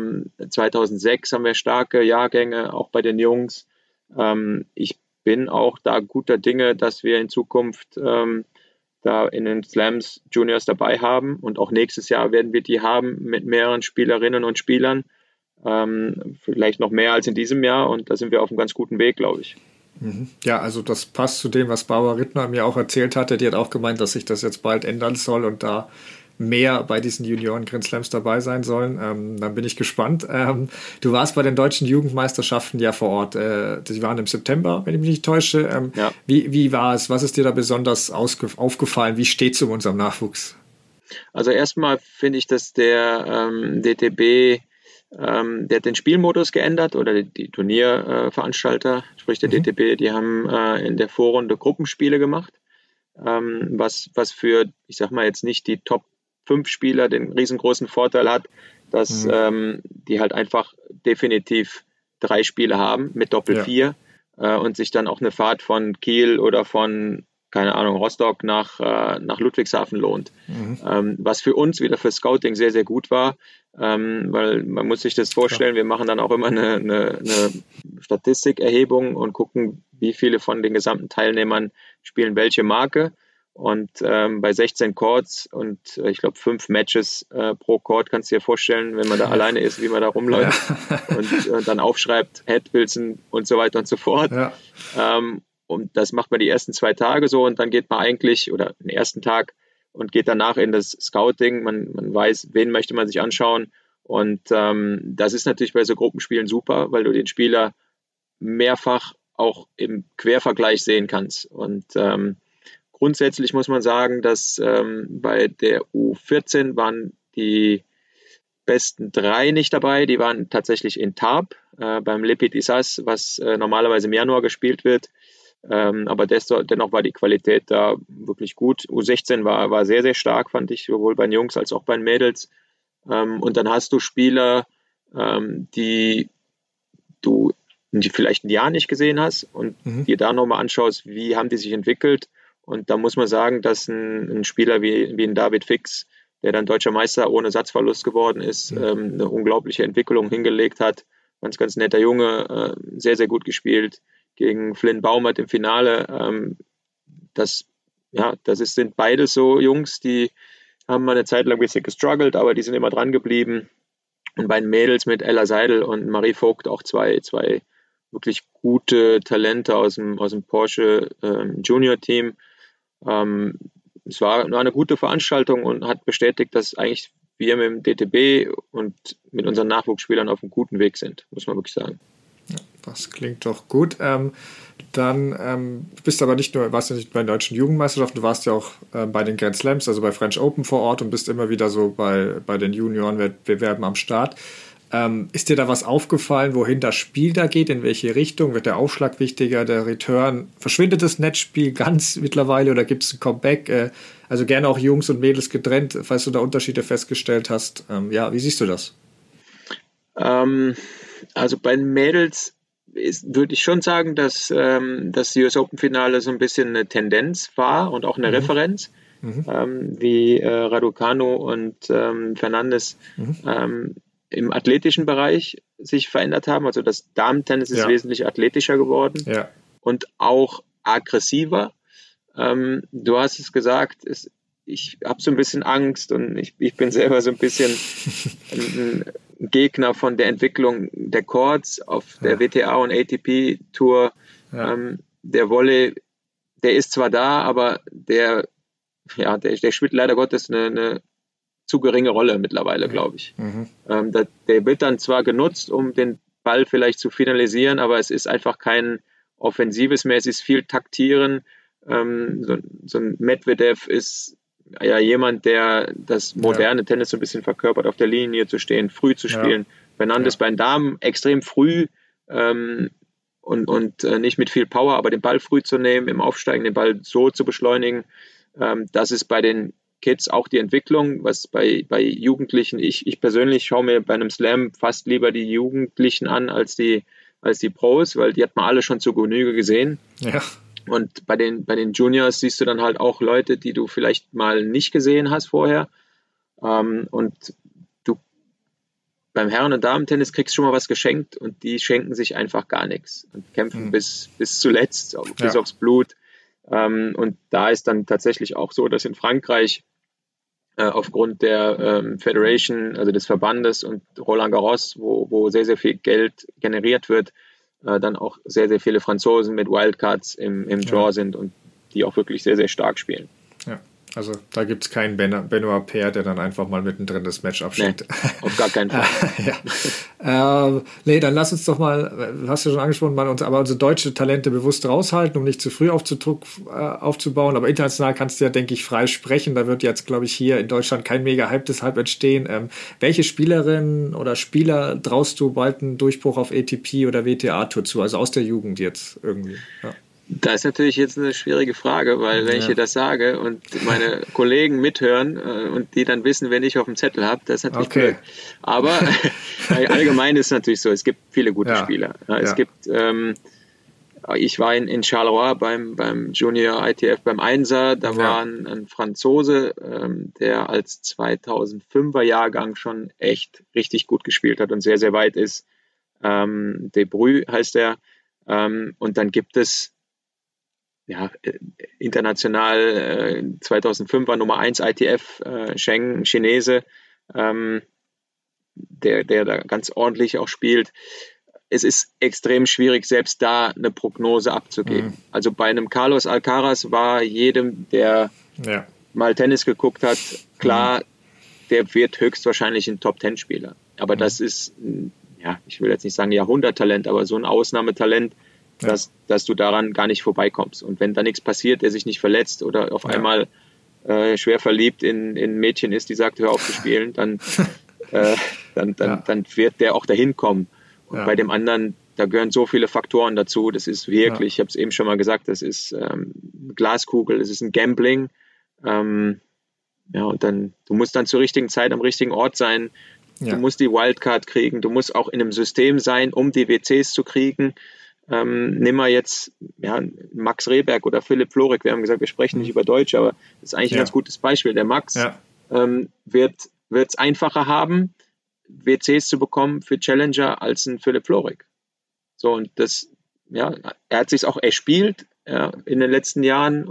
2006 haben wir starke Jahrgänge, auch bei den Jungs. Ich bin auch da guter Dinge, dass wir in Zukunft da in den Slams Juniors dabei haben. Und auch nächstes Jahr werden wir die haben mit mehreren Spielerinnen und Spielern. Vielleicht noch mehr als in diesem Jahr. Und da sind wir auf einem ganz guten Weg, glaube ich. Ja, also das passt zu dem, was Barbara Rittner mir auch erzählt hatte. Die hat auch gemeint, dass sich das jetzt bald ändern soll und da mehr bei diesen Junioren Grand Slams dabei sein sollen. Dann bin ich gespannt. Du warst bei den deutschen Jugendmeisterschaften ja vor Ort. Die waren im September, wenn ich mich nicht täusche. Ja. Wie war es? Was ist dir da besonders aufgefallen? Wie steht es um unserem Nachwuchs? Also erstmal finde ich, dass der DTB, der hat den Spielmodus geändert oder die Turnierveranstalter, sprich der DTB, die haben in der Vorrunde Gruppenspiele gemacht, was für, ich sag mal jetzt nicht die Top 5 Spieler den riesengroßen Vorteil hat, dass die halt einfach definitiv 3 Spiele haben mit Doppel 4 und sich dann auch eine Fahrt von Kiel oder von, keine Ahnung, Rostock nach Ludwigshafen lohnt. Was für uns wieder für Scouting sehr, sehr gut war, weil man muss sich das vorstellen, wir machen dann auch immer eine Statistikerhebung und gucken, wie viele von den gesamten Teilnehmern spielen welche Marke. Und bei 16 Courts und ich glaube 5 Matches pro Court kannst du dir vorstellen, wenn man da alleine ist, wie man da rumläuft und dann aufschreibt, Head, Wilson und so weiter und so fort. Und das macht man die ersten 2 Tage so und dann geht man eigentlich, oder den ersten Tag, und geht danach in das Scouting. Man weiß, wen möchte man sich anschauen. Und das ist natürlich bei so Gruppenspielen super, weil du den Spieler mehrfach auch im Quervergleich sehen kannst. Und grundsätzlich muss man sagen, dass bei der U14 waren die besten 3 nicht dabei. Die waren tatsächlich in Tarbes beim Le Petit Sas, was normalerweise im Januar gespielt wird. Aber dennoch war die Qualität da wirklich gut. U16 war sehr, sehr stark, fand ich, sowohl bei den Jungs als auch bei den Mädels. Und dann hast du Spieler, die du vielleicht ein Jahr nicht gesehen hast und dir da nochmal anschaust, wie haben die sich entwickelt. Und da muss man sagen, dass ein Spieler wie ein David Fix, der dann deutscher Meister ohne Satzverlust geworden ist, eine unglaubliche Entwicklung hingelegt hat. Ganz, ganz netter Junge, sehr, sehr gut gespielt. Gegen Flynn Baumert im Finale. Sind beides so Jungs, die haben mal eine Zeit lang ein bisschen gestruggelt, aber die sind immer dran geblieben. Und bei den Mädels mit Ella Seidel und Marie Vogt auch zwei wirklich gute Talente aus dem Porsche Junior Team. Es war eine gute Veranstaltung und hat bestätigt, dass eigentlich wir mit dem DTB und mit unseren Nachwuchsspielern auf einem guten Weg sind, muss man wirklich sagen. Ja, das klingt doch gut. Dann bist du aber warst du nicht bei den deutschen Jugendmeisterschaften, du warst ja auch bei den Grand Slams, also bei French Open vor Ort und bist immer wieder so bei den Juniorenwettbewerben am Start. Ist dir da was aufgefallen, wohin das Spiel da geht, in welche Richtung? Wird der Aufschlag wichtiger, der Return? Verschwindet das Netzspiel ganz mittlerweile oder gibt es ein Comeback? Also gerne auch Jungs und Mädels getrennt, falls du da Unterschiede festgestellt hast. Wie siehst du das? Also bei den Mädels würde ich schon sagen, dass das US Open Finale so ein bisschen eine Tendenz war und auch eine Referenz, wie Raducanu und Fernandes im athletischen Bereich sich verändert haben. Also das Damen-Tennis ist wesentlich athletischer geworden und auch aggressiver. Du hast es gesagt, ich habe so ein bisschen Angst und ich bin selber so ein bisschen ein Gegner von der Entwicklung der Courts auf der WTA und ATP Tour. Der Volley, der ist zwar da, aber der spielt leider Gottes eine zu geringe Rolle mittlerweile, glaube ich. Der wird dann zwar genutzt, um den Ball vielleicht zu finalisieren, aber es ist einfach kein offensives mehr, es ist viel Taktieren. So ein Medvedev ist ja jemand, der das moderne Tennis so ein bisschen verkörpert, auf der Linie zu stehen, früh zu spielen. Fernandes bei den Damen extrem früh und nicht mit viel Power, aber den Ball früh zu nehmen, im Aufsteigen den Ball so zu beschleunigen. Das ist bei den Kids auch die Entwicklung, was bei Jugendlichen, ich persönlich schaue mir bei einem Slam fast lieber die Jugendlichen an als die als die Pros, weil die hat man alle schon zur Genüge gesehen. Ja. Und bei den Juniors siehst du dann halt auch Leute, die du vielleicht mal nicht gesehen hast vorher. Und du beim Herren- und Damen-Tennis kriegst schon mal was geschenkt und die schenken sich einfach gar nichts und kämpfen bis zuletzt, bis aufs Blut. Und da ist dann tatsächlich auch so, dass in Frankreich aufgrund der Federation, also des Verbandes und Roland Garros, wo sehr, sehr viel Geld generiert wird, dann auch sehr, sehr viele Franzosen mit Wildcards im Draw sind und die auch wirklich sehr, sehr stark spielen. Ja, also da gibt es keinen Benoit Paire, der dann einfach mal mittendrin das Match abschickt. Nee, auf gar keinen Fall. Nee, dann lass uns doch mal, hast du schon angesprochen, aber unsere deutsche Talente bewusst raushalten, um nicht zu früh aufzubauen. Aber international kannst du ja, denke ich, frei sprechen. Da wird jetzt, glaube ich, hier in Deutschland kein Mega-Hype deshalb entstehen. Welche Spielerinnen oder Spieler traust du bald einen Durchbruch auf ATP oder WTA-Tour zu? Also aus der Jugend jetzt irgendwie. Ja. Das ist natürlich jetzt eine schwierige Frage, weil wenn ich dir das sage und meine Kollegen mithören und die dann wissen, wen ich auf dem Zettel habe, das ist natürlich blöd. Aber allgemein ist es natürlich so, es gibt viele gute Spieler. Es gibt, ich war in Charleroi beim Junior ITF beim Einser, da war ein Franzose, der als 2005er Jahrgang schon echt richtig gut gespielt hat und sehr, sehr weit ist. De Bruyne heißt er. Und dann gibt es international 2005er Nummer 1 ITF Sheng, Chinese, der da ganz ordentlich auch spielt. Es ist extrem schwierig, selbst da eine Prognose abzugeben. Also bei einem Carlos Alcaraz war jedem, der mal Tennis geguckt hat, klar, der wird höchstwahrscheinlich ein Top-10-Spieler. Aber das ist, ich will jetzt nicht sagen Jahrhunderttalent, aber so ein Ausnahmetalent, dass du daran gar nicht vorbeikommst. Und wenn da nichts passiert, der sich nicht verletzt oder auf einmal schwer verliebt in ein Mädchen ist, die sagt, hör auf zu spielen, dann wird der auch dahin kommen. Und bei dem anderen, da gehören so viele Faktoren dazu. Das ist wirklich, ich habe es eben schon mal gesagt, das ist Glaskugel, das ist ein Gambling. Und dann, du musst dann zur richtigen Zeit am richtigen Ort sein. Du musst die Wildcard kriegen. Du musst auch in einem System sein, um die WCs zu kriegen. Nimm mal jetzt Max Rehberg oder Philipp Florik. Wir haben gesagt, wir sprechen nicht über Deutsch, aber das ist eigentlich ein ganz gutes Beispiel. Der Max wird es einfacher haben, WCs zu bekommen für Challenger als ein Philipp Florik. So, und das, er hat sich auch erspielt in den letzten Jahren.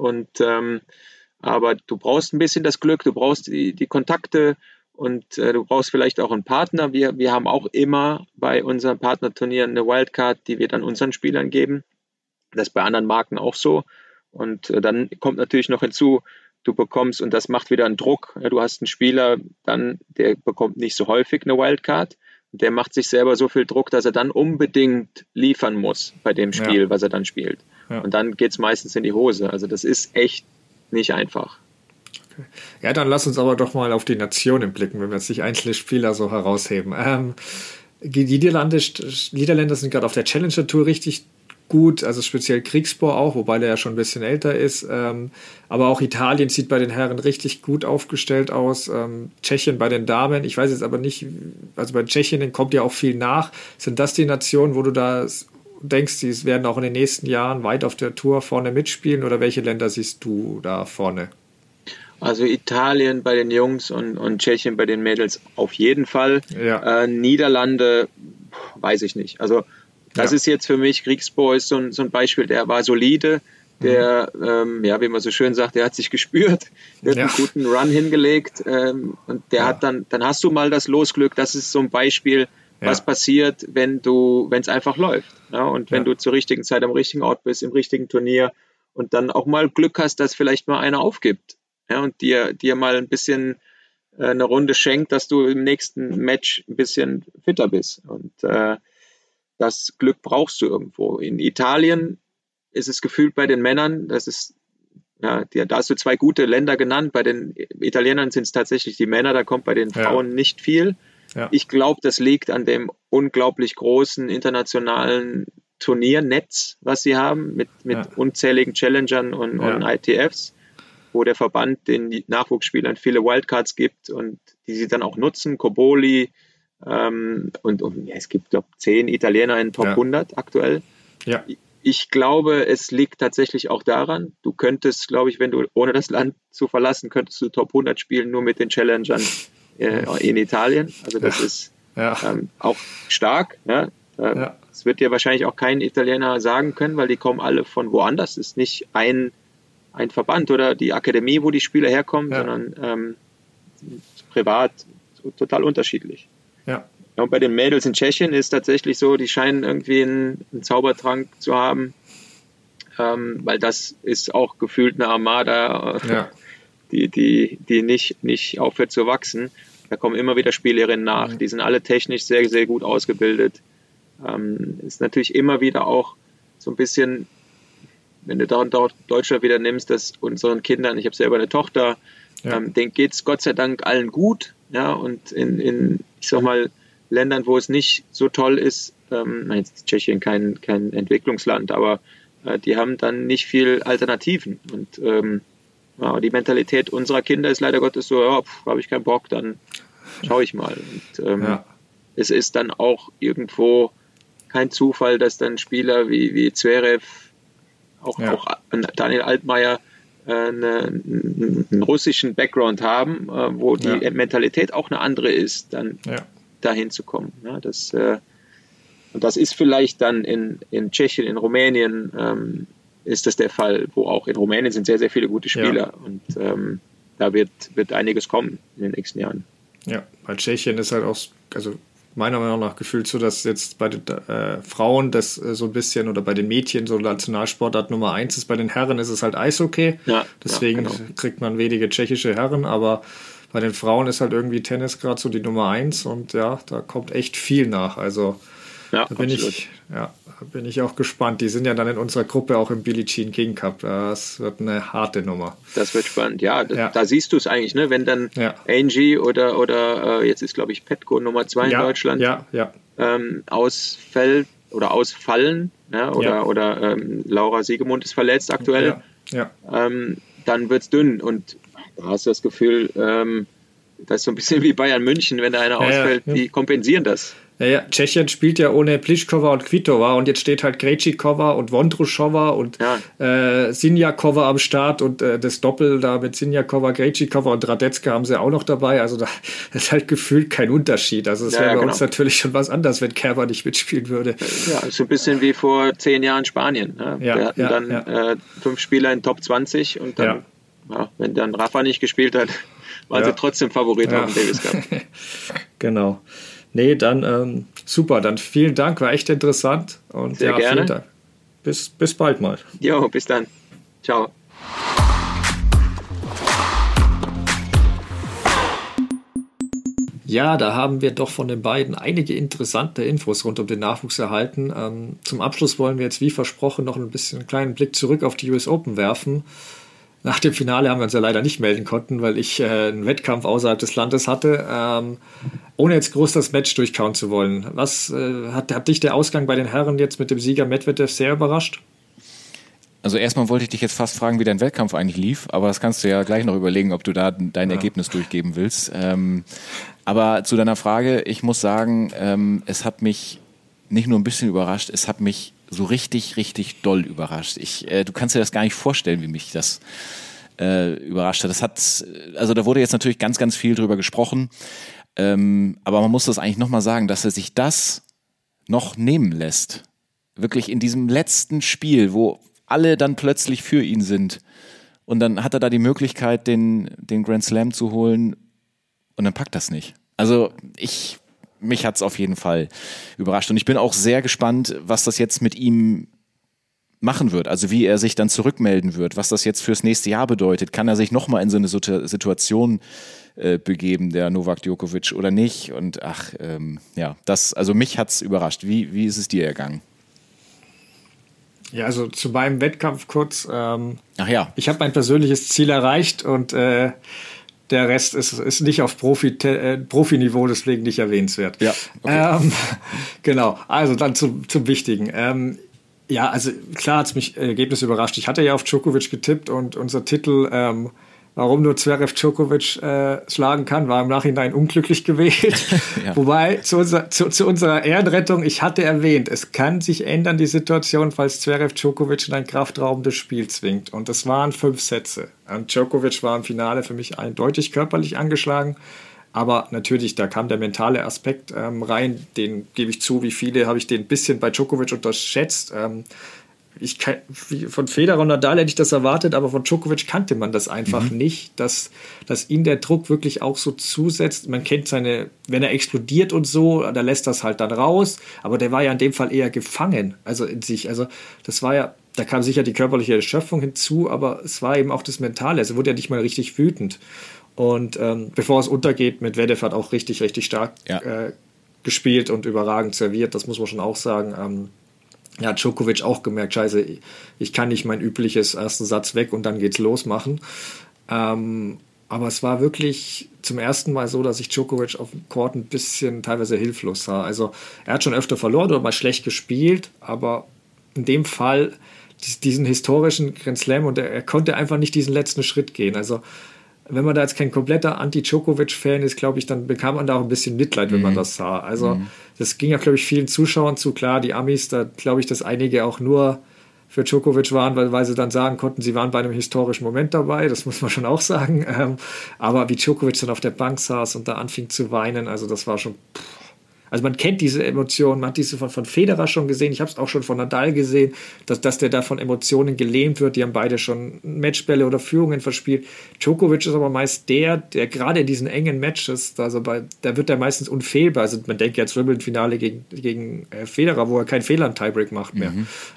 Aber du brauchst ein bisschen das Glück, du brauchst die Kontakte. Und du brauchst vielleicht auch einen Partner. Wir haben auch immer bei unseren Partnerturnieren eine Wildcard, die wir dann unseren Spielern geben. Das ist bei anderen Marken auch so. Und dann kommt natürlich noch hinzu, du bekommst, und das macht wieder einen Druck, du hast einen Spieler, der bekommt nicht so häufig eine Wildcard. Der macht sich selber so viel Druck, dass er dann unbedingt liefern muss bei dem Spiel, was er dann spielt. Ja. Und dann geht es meistens in die Hose. Also das ist echt nicht einfach. Okay. Ja, dann lass uns aber doch mal auf die Nationen blicken, wenn wir jetzt nicht einzelne Spieler so herausheben. Die Niederländer sind gerade auf der Challenger Tour richtig gut, also speziell Griekspoor auch, wobei der ja schon ein bisschen älter ist. Aber auch Italien sieht bei den Herren richtig gut aufgestellt aus. Tschechien bei den Damen, ich weiß jetzt aber nicht, also bei Tschechien kommt ja auch viel nach. Sind das die Nationen, wo du da denkst, sie werden auch in den nächsten Jahren weit auf der Tour vorne mitspielen, oder welche Länder siehst du da vorne? Also Italien bei den Jungs und Tschechien bei den Mädels auf jeden Fall. Ja. Niederlande weiß ich nicht. Also das ist jetzt für mich, Griekspoor ist so ein Beispiel, der war solide, der, wie man so schön sagt, der hat sich gespürt, der hat einen guten Run hingelegt und der hat dann hast du mal das Losglück. Das ist so ein Beispiel, was passiert, wenn es einfach läuft. Ja? Und wenn du zur richtigen Zeit am richtigen Ort bist, im richtigen Turnier und dann auch mal Glück hast, dass vielleicht mal einer aufgibt. Ja, und dir mal ein bisschen eine Runde schenkt, dass du im nächsten Match ein bisschen fitter bist. Und das Glück brauchst du irgendwo. In Italien ist es gefühlt bei den Männern, da hast du zwei gute Länder genannt. Bei den Italienern sind es tatsächlich die Männer, da kommt bei den Frauen nicht viel. Ja. Ich glaube, das liegt an dem unglaublich großen internationalen Turniernetz, was sie haben, mit unzähligen Challengern und ITFs, wo der Verband den Nachwuchsspielern viele Wildcards gibt und die sie dann auch nutzen. Koboli, Und ja, es gibt, glaube ich, 10 Italiener in Top 100 aktuell. Ja. Ich glaube, es liegt tatsächlich auch daran, du könntest, glaube ich, wenn du ohne das Land zu verlassen, könntest du Top 100 spielen, nur mit den Challengern in Italien. Also das ist auch stark. Ne? Das wird dir wahrscheinlich auch kein Italiener sagen können, weil die kommen alle von woanders. Es ist nicht ein Verband oder die Akademie, wo die Spieler herkommen, sondern privat total unterschiedlich. Ja. Und bei den Mädels in Tschechien ist tatsächlich so, die scheinen irgendwie einen Zaubertrank zu haben, weil das ist auch gefühlt eine Armada, die nicht aufhört zu wachsen. Da kommen immer wieder Spielerinnen nach. Die sind alle technisch sehr, sehr gut ausgebildet. Ist natürlich immer wieder auch so ein bisschen, wenn du Deutschland wieder nimmst, dass unseren Kindern, ich habe selber eine Tochter, denen geht es Gott sei Dank allen gut. Ja, und in ich sag mal, Ländern, wo es nicht so toll ist, jetzt ist Tschechien kein Entwicklungsland, aber die haben dann nicht viel Alternativen. Und die Mentalität unserer Kinder ist leider Gottes so, habe ich keinen Bock, dann schaue ich mal. Und es ist dann auch irgendwo kein Zufall, dass dann Spieler wie Zverev, auch Daniel Altmaier, einen russischen Background haben, wo die Mentalität auch eine andere ist, dann dahin zu kommen. Ja, und das ist vielleicht dann in Tschechien, in Rumänien ist das der Fall, wo auch in Rumänien sind sehr, sehr viele gute Spieler und da wird einiges kommen in den nächsten Jahren. Ja, bei Tschechien ist halt auch, also meiner Meinung nach gefühlt so, dass jetzt bei den Frauen das so ein bisschen oder bei den Mädchen so Nationalsportart Nummer 1 ist. Bei den Herren ist es halt Eishockey. Deswegen kriegt man wenige tschechische Herren, aber bei den Frauen ist halt irgendwie Tennis gerade so die Nummer 1 und da kommt echt viel nach. Also da bin ich auch gespannt. Die sind ja dann in unserer Gruppe auch im Billie Jean King Cup. Das wird eine harte Nummer. Das wird spannend, da siehst du es eigentlich, ne? Wenn dann Angie oder jetzt ist, glaube ich, Petko Nummer 2 in Deutschland ausfällt oder ausfallen, oder Laura Siegemund ist verletzt aktuell, dann wird es dünn und da hast du das Gefühl, das ist so ein bisschen wie Bayern München, wenn da einer ausfällt, die kompensieren das. Tschechien spielt ja ohne Pliskova und Kvitova und jetzt steht halt Krejcikova und Vondrushova und Sinjakova am Start und das Doppel da mit Sinjakova, Krejcikova und Radecka haben sie auch noch dabei. Also da ist halt gefühlt kein Unterschied. Also es wäre bei uns natürlich schon was anderes, wenn Kerber nicht mitspielen würde. Ja, so ein bisschen wie vor 10 Jahren Spanien. Ne? Wir hatten dann 5 Spieler in Top 20 und dann, wenn dann Rafa nicht gespielt hat, waren sie trotzdem Favorit auf dem Davis Cup. Genau. Nee, dann super, dann vielen Dank, war echt interessant. Und sehr gerne. Vielen Dank. Bis bald mal. Jo, bis dann. Ciao. Ja, da haben wir doch von den beiden einige interessante Infos rund um den Nachwuchs erhalten. Zum Abschluss wollen wir jetzt wie versprochen noch einen kleinen Blick zurück auf die US Open werfen. Nach dem Finale haben wir uns ja leider nicht melden konnten, weil ich einen Wettkampf außerhalb des Landes hatte. Ohne jetzt groß das Match durchkauen zu wollen. Was hat dich der Ausgang bei den Herren jetzt mit dem Sieger Medvedev sehr überrascht? Also erstmal wollte ich dich jetzt fast fragen, wie dein Wettkampf eigentlich lief, aber das kannst du ja gleich noch überlegen, ob du da dein Ergebnis durchgeben willst. Aber zu deiner Frage, ich muss sagen, es hat mich nicht nur ein bisschen überrascht, es hat mich so richtig, richtig doll überrascht. Du kannst dir das gar nicht vorstellen, wie mich das überrascht hat. Also da wurde jetzt natürlich ganz, ganz viel drüber gesprochen, aber man muss das eigentlich nochmal sagen, dass er sich das noch nehmen lässt. Wirklich in diesem letzten Spiel, wo alle dann plötzlich für ihn sind und dann hat er da die Möglichkeit, den Grand Slam zu holen und dann packt das nicht. Also mich hat's auf jeden Fall überrascht und ich bin auch sehr gespannt, was das jetzt mit ihm machen wird, also wie er sich dann zurückmelden wird, was das jetzt fürs nächste Jahr bedeutet. Kann er sich nochmal in so eine Situation begeben, der Novak Djokovic, oder nicht? Und also mich hat's überrascht. Wie ist es dir ergangen? Ja, also zu meinem Wettkampf kurz. Ich habe mein persönliches Ziel erreicht und der Rest ist nicht auf Profiniveau, deswegen nicht erwähnenswert. Ja, okay. Genau, also dann zum Wichtigen. Also klar hat es mich Ergebnis überrascht. Ich hatte ja auf Djokovic getippt und unser Titel warum nur Zverev Djokovic schlagen kann, war im Nachhinein unglücklich gewählt. Ja. Wobei, zu unserer Ehrenrettung, ich hatte erwähnt, es kann sich ändern, die Situation, falls Zverev Djokovic in ein kraftraubendes Spiel zwingt. Und das waren 5 Sätze. Und Djokovic war im Finale für mich eindeutig körperlich angeschlagen. Aber natürlich, da kam der mentale Aspekt rein, den gebe ich zu, wie viele habe ich den ein bisschen bei Djokovic unterschätzt. Von Federer und Nadal hätte ich das erwartet, aber von Djokovic kannte man das einfach nicht, dass ihn der Druck wirklich auch so zusetzt. Man kennt wenn er explodiert und so, da lässt das halt dann raus, aber der war ja in dem Fall eher gefangen, also in sich. Also das war ja, da kam sicher die körperliche Erschöpfung hinzu, aber es war eben auch das Mentale, also wurde ja nicht mal richtig wütend. Und bevor es untergeht, Medvedev hat auch richtig, richtig stark gespielt und überragend serviert, das muss man schon auch sagen. Djokovic auch gemerkt, scheiße, ich kann nicht mein übliches ersten Satz weg und dann geht's los machen. Aber es war wirklich zum ersten Mal so, dass ich Djokovic auf dem Court ein bisschen teilweise hilflos sah. Also er hat schon öfter verloren oder mal schlecht gespielt, aber in dem Fall diesen historischen Grand Slam und er konnte einfach nicht diesen letzten Schritt gehen. Also wenn man da jetzt kein kompletter Anti-Djokovic-Fan ist, glaube ich, dann bekam man da auch ein bisschen Mitleid, wenn man das sah. Also das ging ja, glaube ich, vielen Zuschauern zu. Klar, die Amis, da glaube ich, dass einige auch nur für Djokovic waren, weil sie dann sagen konnten, sie waren bei einem historischen Moment dabei. Das muss man schon auch sagen. Aber wie Djokovic dann auf der Bank saß und da anfing zu weinen, also das war schon... Also man kennt diese Emotionen, man hat diese von Federer schon gesehen, ich habe es auch schon von Nadal gesehen, dass der da von Emotionen gelähmt wird, die haben beide schon Matchbälle oder Führungen verspielt. Djokovic ist aber meist der gerade in diesen engen Matches, also da wird er meistens unfehlbar. Also man denkt jetzt Wimbledon-Finale gegen Federer, wo er keinen Fehler im Tiebreak macht mehr.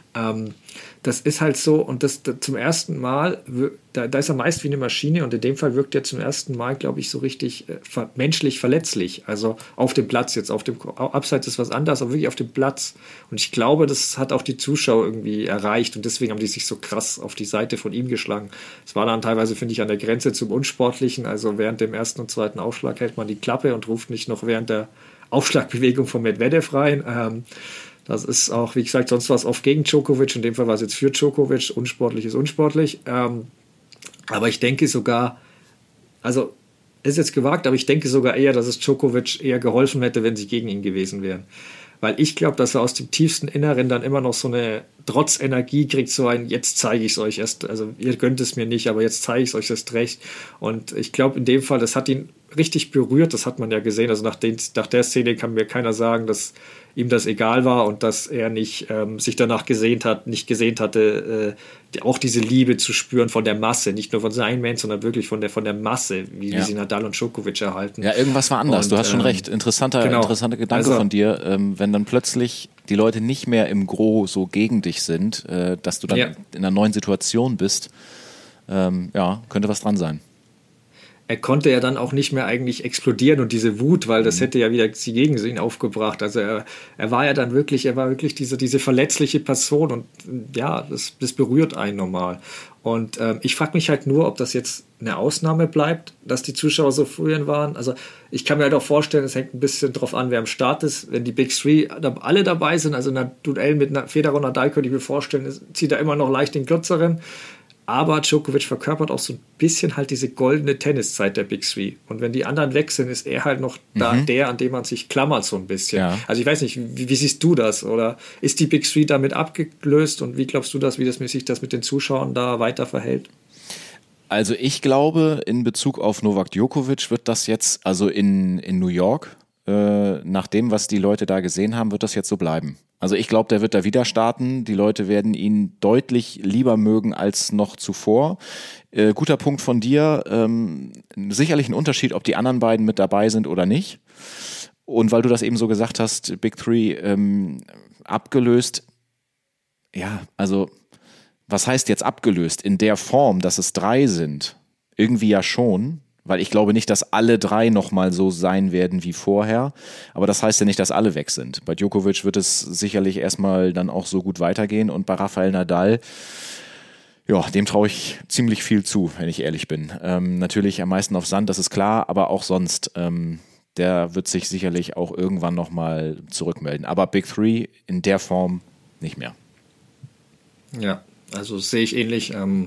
Das ist halt so, und das zum ersten Mal, da ist er meist wie eine Maschine und in dem Fall wirkt er zum ersten Mal, glaube ich, so richtig menschlich verletzlich. Also auf dem Platz jetzt, abseits ist was anderes, aber wirklich auf dem Platz. Und ich glaube, das hat auch die Zuschauer irgendwie erreicht und deswegen haben die sich so krass auf die Seite von ihm geschlagen. Es war dann teilweise, finde ich, an der Grenze zum Unsportlichen. Also während dem ersten und zweiten Aufschlag hält man die Klappe und ruft nicht noch während der Aufschlagbewegung von Medvedev rein. Das ist auch, wie gesagt, sonst war es oft gegen Djokovic. In dem Fall war es jetzt für Djokovic. Unsportlich ist unsportlich. Aber ich denke sogar, also ist jetzt gewagt, aber ich denke sogar eher, dass es Djokovic eher geholfen hätte, wenn sie gegen ihn gewesen wären. Weil ich glaube, dass er aus dem tiefsten Inneren dann immer noch so eine Trotz-Energie kriegt, so ein, jetzt zeige ich es euch erst, also ihr gönnt es mir nicht, aber jetzt zeige ich es euch erst recht. Und ich glaube in dem Fall, das hat ihn richtig berührt, das hat man ja gesehen. Also nach der Szene kann mir keiner sagen, dass ihm das egal war und dass er nicht sich danach nicht gesehnt hatte, auch diese Liebe zu spüren von der Masse, nicht nur von seinen Fans, sondern wirklich von der Masse, wie sie Nadal und Djokovic erhalten. Ja, irgendwas war anders, und, du hast schon recht. Interessanter Gedanke also, von dir, wenn dann plötzlich die Leute nicht mehr im Gros so gegen dich sind, dass du dann in einer neuen Situation bist, könnte was dran sein. Er konnte ja dann auch nicht mehr eigentlich explodieren und diese Wut, weil das hätte ja wieder sie gegen ihn aufgebracht. Also er war wirklich diese verletzliche Person und ja, das berührt einen normal. Und ich frage mich halt nur, ob das jetzt eine Ausnahme bleibt, dass die Zuschauer so früher waren. Also ich kann mir halt auch vorstellen, es hängt ein bisschen drauf an, wer am Start ist. Wenn die Big Three alle dabei sind, also in einer Duell mit Federer und Nadal, könnte ich mir vorstellen, zieht er immer noch leicht den Kürzeren. Aber Djokovic verkörpert auch so ein bisschen halt diese goldene Tenniszeit der Big Three. Und wenn die anderen weg sind, ist er halt noch der, an dem man sich klammert so ein bisschen. Ja. Also ich weiß nicht, wie siehst du das? Oder ist die Big Three damit abgelöst? Und wie glaubst du das, wie sich das mit den Zuschauern da weiter verhält? Also ich glaube, in Bezug auf Novak Djokovic wird das jetzt, also in New York, nach dem, was die Leute da gesehen haben, wird das jetzt so bleiben. Also ich glaube, der wird da wieder starten. Die Leute werden ihn deutlich lieber mögen als noch zuvor. Guter Punkt von dir. Sicherlich ein Unterschied, ob die anderen beiden mit dabei sind oder nicht. Und weil du das eben so gesagt hast, Big Three abgelöst. Ja, also was heißt jetzt abgelöst? In der Form, dass es 3 sind. Irgendwie ja schon. Weil ich glaube nicht, dass alle 3 nochmal so sein werden wie vorher. Aber das heißt ja nicht, dass alle weg sind. Bei Djokovic wird es sicherlich erstmal dann auch so gut weitergehen. Und bei Rafael Nadal, ja, dem traue ich ziemlich viel zu, wenn ich ehrlich bin. Natürlich am meisten auf Sand, das ist klar, aber auch sonst. Der wird sich sicherlich auch irgendwann nochmal zurückmelden. Aber Big Three in der Form nicht mehr. Ja, also sehe ich ähnlich.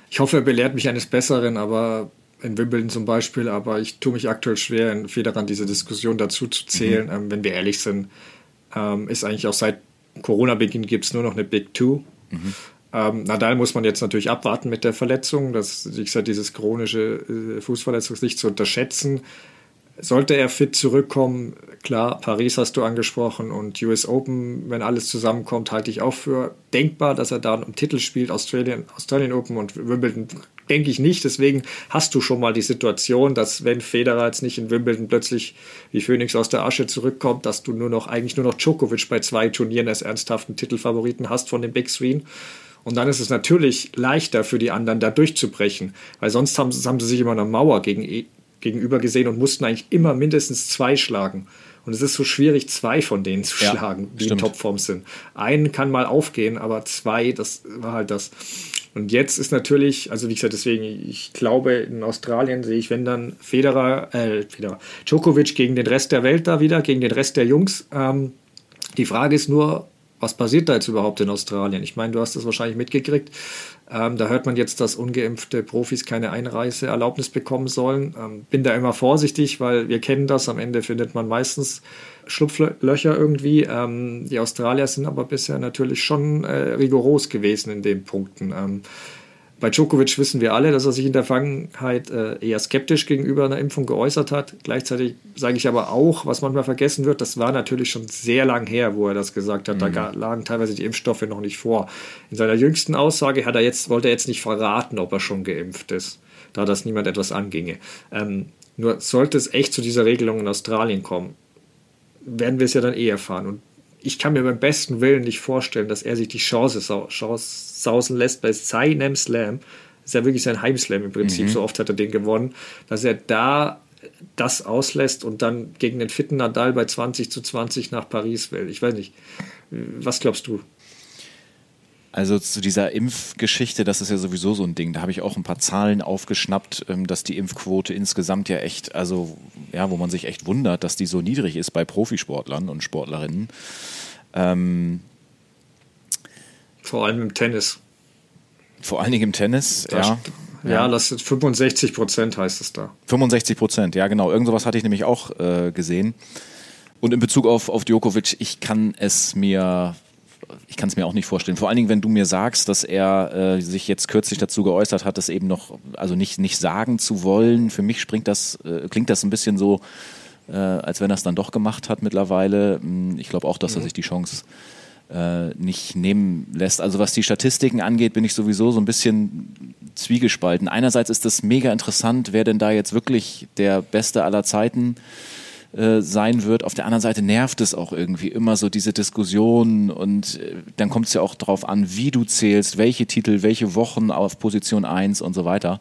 Ich hoffe, er belehrt mich eines Besseren, aber in Wimbledon zum Beispiel, aber ich tue mich aktuell schwer, in Federer diese Diskussion dazu zu zählen. Wenn wir ehrlich sind, ist eigentlich auch seit Corona-Beginn gibt es nur noch eine Big Two. Nadal muss man jetzt natürlich abwarten mit der Verletzung. Das, wie gesagt, dieses chronische Fußverletzung ist nicht zu unterschätzen. Sollte er fit zurückkommen, klar, Paris hast du angesprochen und US Open, wenn alles zusammenkommt, halte ich auch für denkbar, dass er da um Titel spielt. Australian Open und Wimbledon denke ich nicht. Deswegen hast du schon mal die Situation, dass wenn Federer jetzt nicht in Wimbledon plötzlich wie Phönix aus der Asche zurückkommt, dass du eigentlich nur noch Djokovic bei 2 Turnieren als ernsthaften Titelfavoriten hast von den Big Three. Und dann ist es natürlich leichter für die anderen, da durchzubrechen, weil sonst haben sie sich immer eine Mauer gegenüber gesehen und mussten eigentlich immer mindestens 2 schlagen. Und es ist so schwierig, 2 von denen zu schlagen, die in Topform sind. Einen kann mal aufgehen, aber 2, das war halt das. Und jetzt ist natürlich, also wie gesagt, deswegen, ich glaube, in Australien sehe ich, wenn dann Djokovic gegen den Rest der Welt da wieder, gegen den Rest der Jungs. Die Frage ist nur, was passiert da jetzt überhaupt in Australien? Ich meine, du hast das wahrscheinlich mitgekriegt. Da hört man jetzt, dass ungeimpfte Profis keine Einreiseerlaubnis bekommen sollen. Bin da immer vorsichtig, weil wir kennen das. Am Ende findet man meistens Schlupflöcher irgendwie. Die Australier sind aber bisher natürlich schon rigoros gewesen in den Punkten. Bei Djokovic wissen wir alle, dass er sich in der Vergangenheit eher skeptisch gegenüber einer Impfung geäußert hat. Gleichzeitig sage ich aber auch, was manchmal vergessen wird, das war natürlich schon sehr lang her, wo er das gesagt hat. Da lagen teilweise die Impfstoffe noch nicht vor. In seiner jüngsten Aussage wollte er jetzt nicht verraten, ob er schon geimpft ist, da das niemand etwas anginge. Nur sollte es echt zu dieser Regelung in Australien kommen, werden wir es ja dann eh erfahren. Und ich kann mir beim besten Willen nicht vorstellen, dass er sich die Chance sausen lässt bei seinem Slam. Das ist ja wirklich sein Heimslam im Prinzip, so oft hat er den gewonnen, dass er da das auslässt und dann gegen den fitten Nadal bei 20:20 nach Paris will. Ich weiß nicht, was glaubst du? Also zu dieser Impfgeschichte, das ist ja sowieso so ein Ding. Da habe ich auch ein paar Zahlen aufgeschnappt, dass die Impfquote insgesamt ja echt, also ja, wo man sich echt wundert, dass die so niedrig ist bei Profisportlern und Sportlerinnen. Vor allem im Tennis. Vor allen Dingen im Tennis, ja. Ja, das sind 65% heißt es da. 65%, ja genau. Irgend sowas hatte ich nämlich auch gesehen. Und in Bezug auf Djokovic, ich kann es mir auch nicht vorstellen. Vor allen Dingen, wenn du mir sagst, dass er sich jetzt kürzlich dazu geäußert hat, das eben noch, also nicht sagen zu wollen. Für mich klingt das ein bisschen so, als wenn er es dann doch gemacht hat mittlerweile. Ich glaube auch, dass er sich die Chance nicht nehmen lässt. Also was die Statistiken angeht, bin ich sowieso so ein bisschen zwiegespalten. Einerseits ist das mega interessant, wer denn da jetzt wirklich der Beste aller Zeiten sein wird. Auf der anderen Seite nervt es auch irgendwie immer so diese Diskussion und dann kommt es ja auch darauf an, wie du zählst, welche Titel, welche Wochen auf Position 1 und so weiter.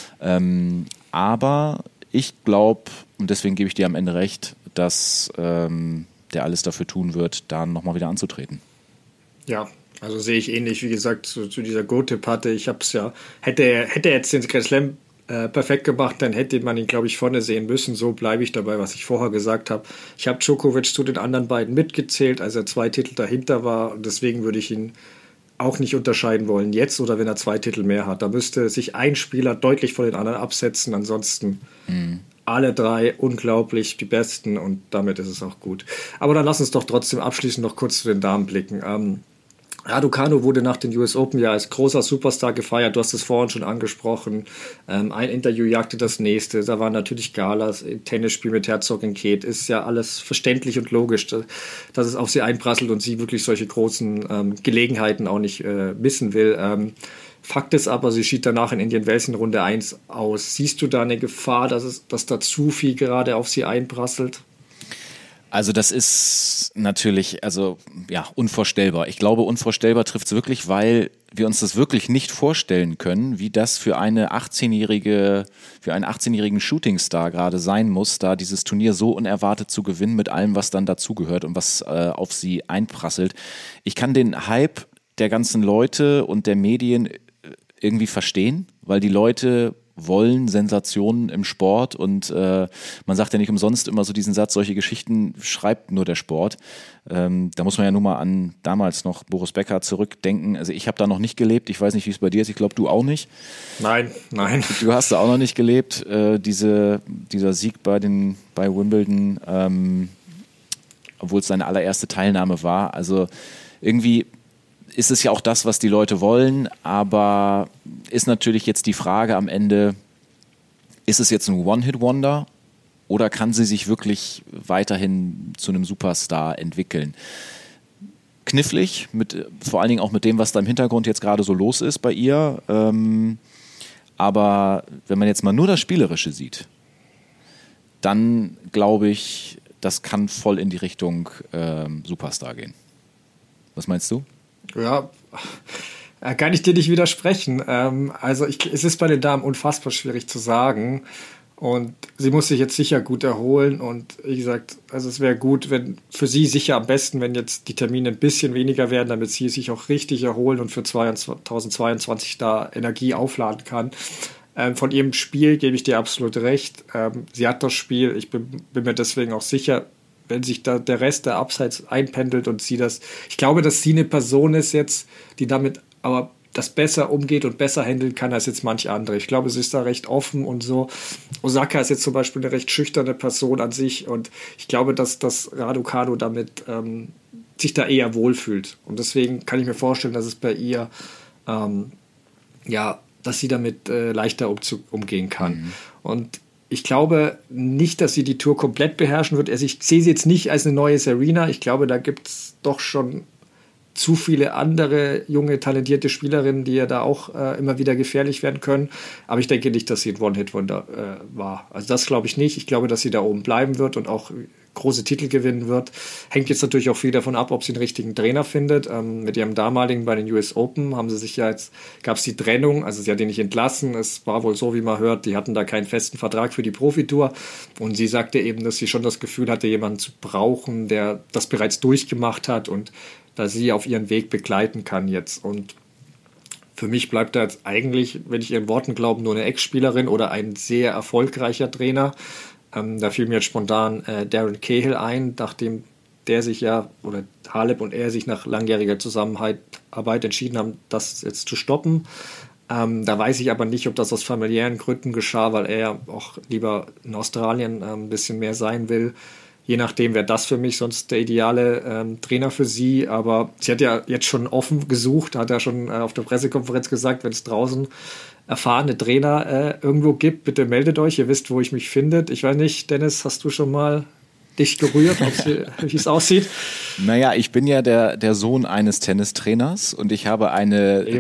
Aber ich glaube, und deswegen gebe ich dir am Ende recht, dass der alles dafür tun wird, da nochmal wieder anzutreten. Ja, also sehe ich ähnlich, wie gesagt, zu dieser Go-Tipp-Hatte. Ich habe es ja, hätte er jetzt den Grand Slam perfekt gemacht, dann hätte man ihn, glaube ich, vorne sehen müssen. So bleibe ich dabei, was ich vorher gesagt habe. Ich habe Djokovic zu den anderen beiden mitgezählt, als er 2 Titel dahinter war. Und deswegen würde ich ihn auch nicht unterscheiden wollen, jetzt oder wenn er 2 Titel mehr hat. Da müsste sich ein Spieler deutlich von den anderen absetzen. Ansonsten alle 3 unglaublich die Besten und damit ist es auch gut. Aber dann lass uns doch trotzdem abschließend noch kurz zu den Damen blicken. Raducanu wurde nach den US Open ja als großer Superstar gefeiert. Du hast es vorhin schon angesprochen. Ein Interview jagte das nächste. Da waren natürlich Galas, Tennisspiel mit Herzogin Kate. Ist ja alles verständlich und logisch, dass es auf sie einprasselt und sie wirklich solche großen Gelegenheiten auch nicht missen will. Fakt ist aber, sie schied danach in Indian Wells in Runde 1 aus. Siehst du da eine Gefahr, dass da zu viel gerade auf sie einprasselt? Also das ist natürlich, also ja, unvorstellbar. Ich glaube, unvorstellbar trifft es wirklich, weil wir uns das wirklich nicht vorstellen können, wie das für einen 18-jährigen Shootingstar gerade sein muss, da dieses Turnier so unerwartet zu gewinnen mit allem, was dann dazugehört und was auf sie einprasselt. Ich kann den Hype der ganzen Leute und der Medien irgendwie verstehen, weil die Leute wollen Sensationen im Sport und man sagt ja nicht umsonst immer so diesen Satz, solche Geschichten schreibt nur der Sport. Da muss man ja nur mal an damals noch Boris Becker zurückdenken. Also ich habe da noch nicht gelebt, ich weiß nicht, wie es bei dir ist, ich glaube, du auch nicht. Nein. Du hast da auch noch nicht gelebt, dieser Sieg bei Wimbledon, obwohl es seine allererste Teilnahme war. Also irgendwie ist es ja auch das, was die Leute wollen, aber ist natürlich jetzt die Frage am Ende, ist es jetzt ein One-Hit-Wonder oder kann sie sich wirklich weiterhin zu einem Superstar entwickeln? Knifflig, vor allen Dingen auch mit dem, was da im Hintergrund jetzt gerade so los ist bei ihr. Aber wenn man jetzt mal nur das Spielerische sieht, dann glaube ich, das kann voll in die Richtung Superstar gehen. Was meinst du? Ja, kann ich dir nicht widersprechen. Es ist bei den Damen unfassbar schwierig zu sagen. Und sie muss sich jetzt sicher gut erholen. Und wie gesagt, also es wäre gut, wenn für sie sicher am besten, wenn jetzt die Termine ein bisschen weniger werden, damit sie sich auch richtig erholen und für 2022 da Energie aufladen kann. Von ihrem Spiel gebe ich dir absolut recht. Sie hat das Spiel. Ich bin mir deswegen auch sicher, wenn sich da der Rest der Abseits einpendelt und sie das. Ich glaube, dass sie eine Person ist jetzt, die damit aber das besser umgeht und besser handeln kann als jetzt manche andere. Ich glaube, sie ist da recht offen und so. Osaka ist jetzt zum Beispiel eine recht schüchterne Person an sich und ich glaube, dass Raducanu damit sich da eher wohlfühlt. Und deswegen kann ich mir vorstellen, dass es bei ihr dass sie damit leichter umgehen kann. Mhm. Und ich glaube nicht, dass sie die Tour komplett beherrschen wird. Also ich sehe sie jetzt nicht als eine neue Serena. Ich glaube, da gibt es doch schon zu viele andere junge, talentierte Spielerinnen, die ja da auch immer wieder gefährlich werden können. Aber ich denke nicht, dass sie ein One-Hit-Wonder war. Also das glaube ich nicht. Ich glaube, dass sie da oben bleiben wird und auch große Titel gewinnen wird. Hängt jetzt natürlich auch viel davon ab, ob sie einen richtigen Trainer findet. Mit ihrem damaligen bei den US Open haben sie sich ja jetzt, gab es die Trennung, also sie hat ihn nicht entlassen. Es war wohl so, wie man hört, die hatten da keinen festen Vertrag für die Profitour. Und sie sagte eben, dass sie schon das Gefühl hatte, jemanden zu brauchen, der das bereits durchgemacht hat und da sie auf ihren Weg begleiten kann jetzt. Und für mich bleibt da jetzt eigentlich, wenn ich ihren Worten glaube, nur eine Ex-Spielerin oder ein sehr erfolgreicher Trainer. Da fiel mir jetzt spontan Darren Cahill ein, nachdem der sich oder Halep und er sich nach langjähriger Zusammenarbeit entschieden haben, das jetzt zu stoppen. Da weiß ich aber nicht, ob das aus familiären Gründen geschah, weil er auch lieber in Australien ein bisschen mehr sein will. Je nachdem wäre das für mich sonst der ideale Trainer für sie. Aber sie hat ja jetzt schon offen gesucht, hat ja schon auf der Pressekonferenz gesagt, wenn es draußen erfahrene Trainer irgendwo gibt, bitte meldet euch, ihr wisst, wo ich mich finde. Ich weiß nicht, Dennis, hast du schon mal dich gerührt, wie es aussieht? Naja, ich bin ja der Sohn eines Tennistrainers und ich habe eine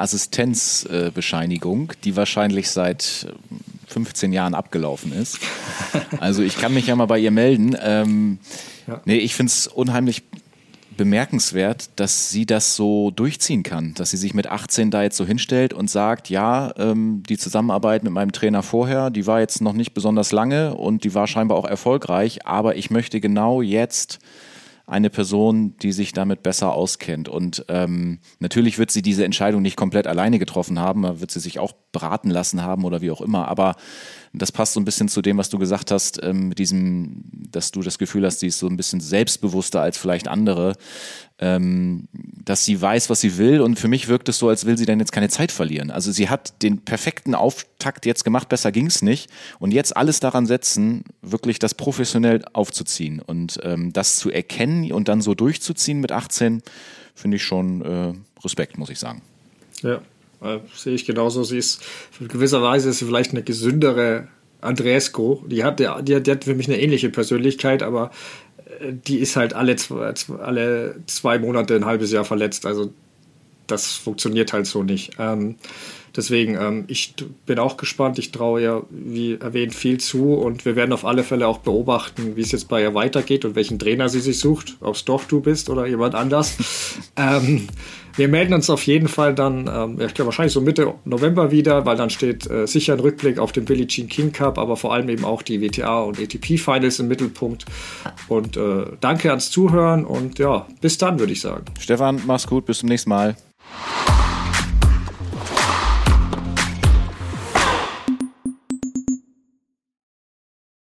Trainerassistenzbescheinigung, die wahrscheinlich seit 15 Jahren abgelaufen ist. Also ich kann mich ja mal bei ihr melden. Nee, ich finde es unheimlich bemerkenswert, dass sie das so durchziehen kann, dass sie sich mit 18 da jetzt so hinstellt und sagt, die Zusammenarbeit mit meinem Trainer vorher, die war jetzt noch nicht besonders lange und die war scheinbar auch erfolgreich, aber ich möchte genau jetzt eine Person, die sich damit besser auskennt. Und natürlich wird sie diese Entscheidung nicht komplett alleine getroffen haben, da wird sie sich auch beraten lassen haben oder wie auch immer, aber das passt so ein bisschen zu dem, was du gesagt hast, mit diesem, dass du das Gefühl hast, sie ist so ein bisschen selbstbewusster als vielleicht andere, dass sie weiß, was sie will und für mich wirkt es so, als will sie dann jetzt keine Zeit verlieren. Also sie hat den perfekten Auftakt jetzt gemacht, besser ging's nicht und jetzt alles daran setzen, wirklich das professionell aufzuziehen und das zu erkennen und dann so durchzuziehen mit 18, finde ich schon Respekt, muss ich sagen. Ja. Sehe ich genauso. Sie ist in gewisser Weise vielleicht eine gesündere Andreescu. Die hat für mich eine ähnliche Persönlichkeit, aber die ist halt alle 2 Monate, ein halbes Jahr verletzt. Also das funktioniert halt so nicht. Deswegen, ich bin auch gespannt. Ich traue ihr, wie erwähnt, viel zu und wir werden auf alle Fälle auch beobachten, wie es jetzt bei ihr weitergeht und welchen Trainer sie sich sucht, ob es doch du bist oder jemand anders. Wir melden uns auf jeden Fall dann, ich glaube wahrscheinlich so Mitte November wieder, weil dann steht sicher ein Rückblick auf den Billie Jean King Cup, aber vor allem eben auch die WTA und ATP Finals im Mittelpunkt. Und danke ans Zuhören und ja, bis dann, würde ich sagen. Stefan, mach's gut, bis zum nächsten Mal.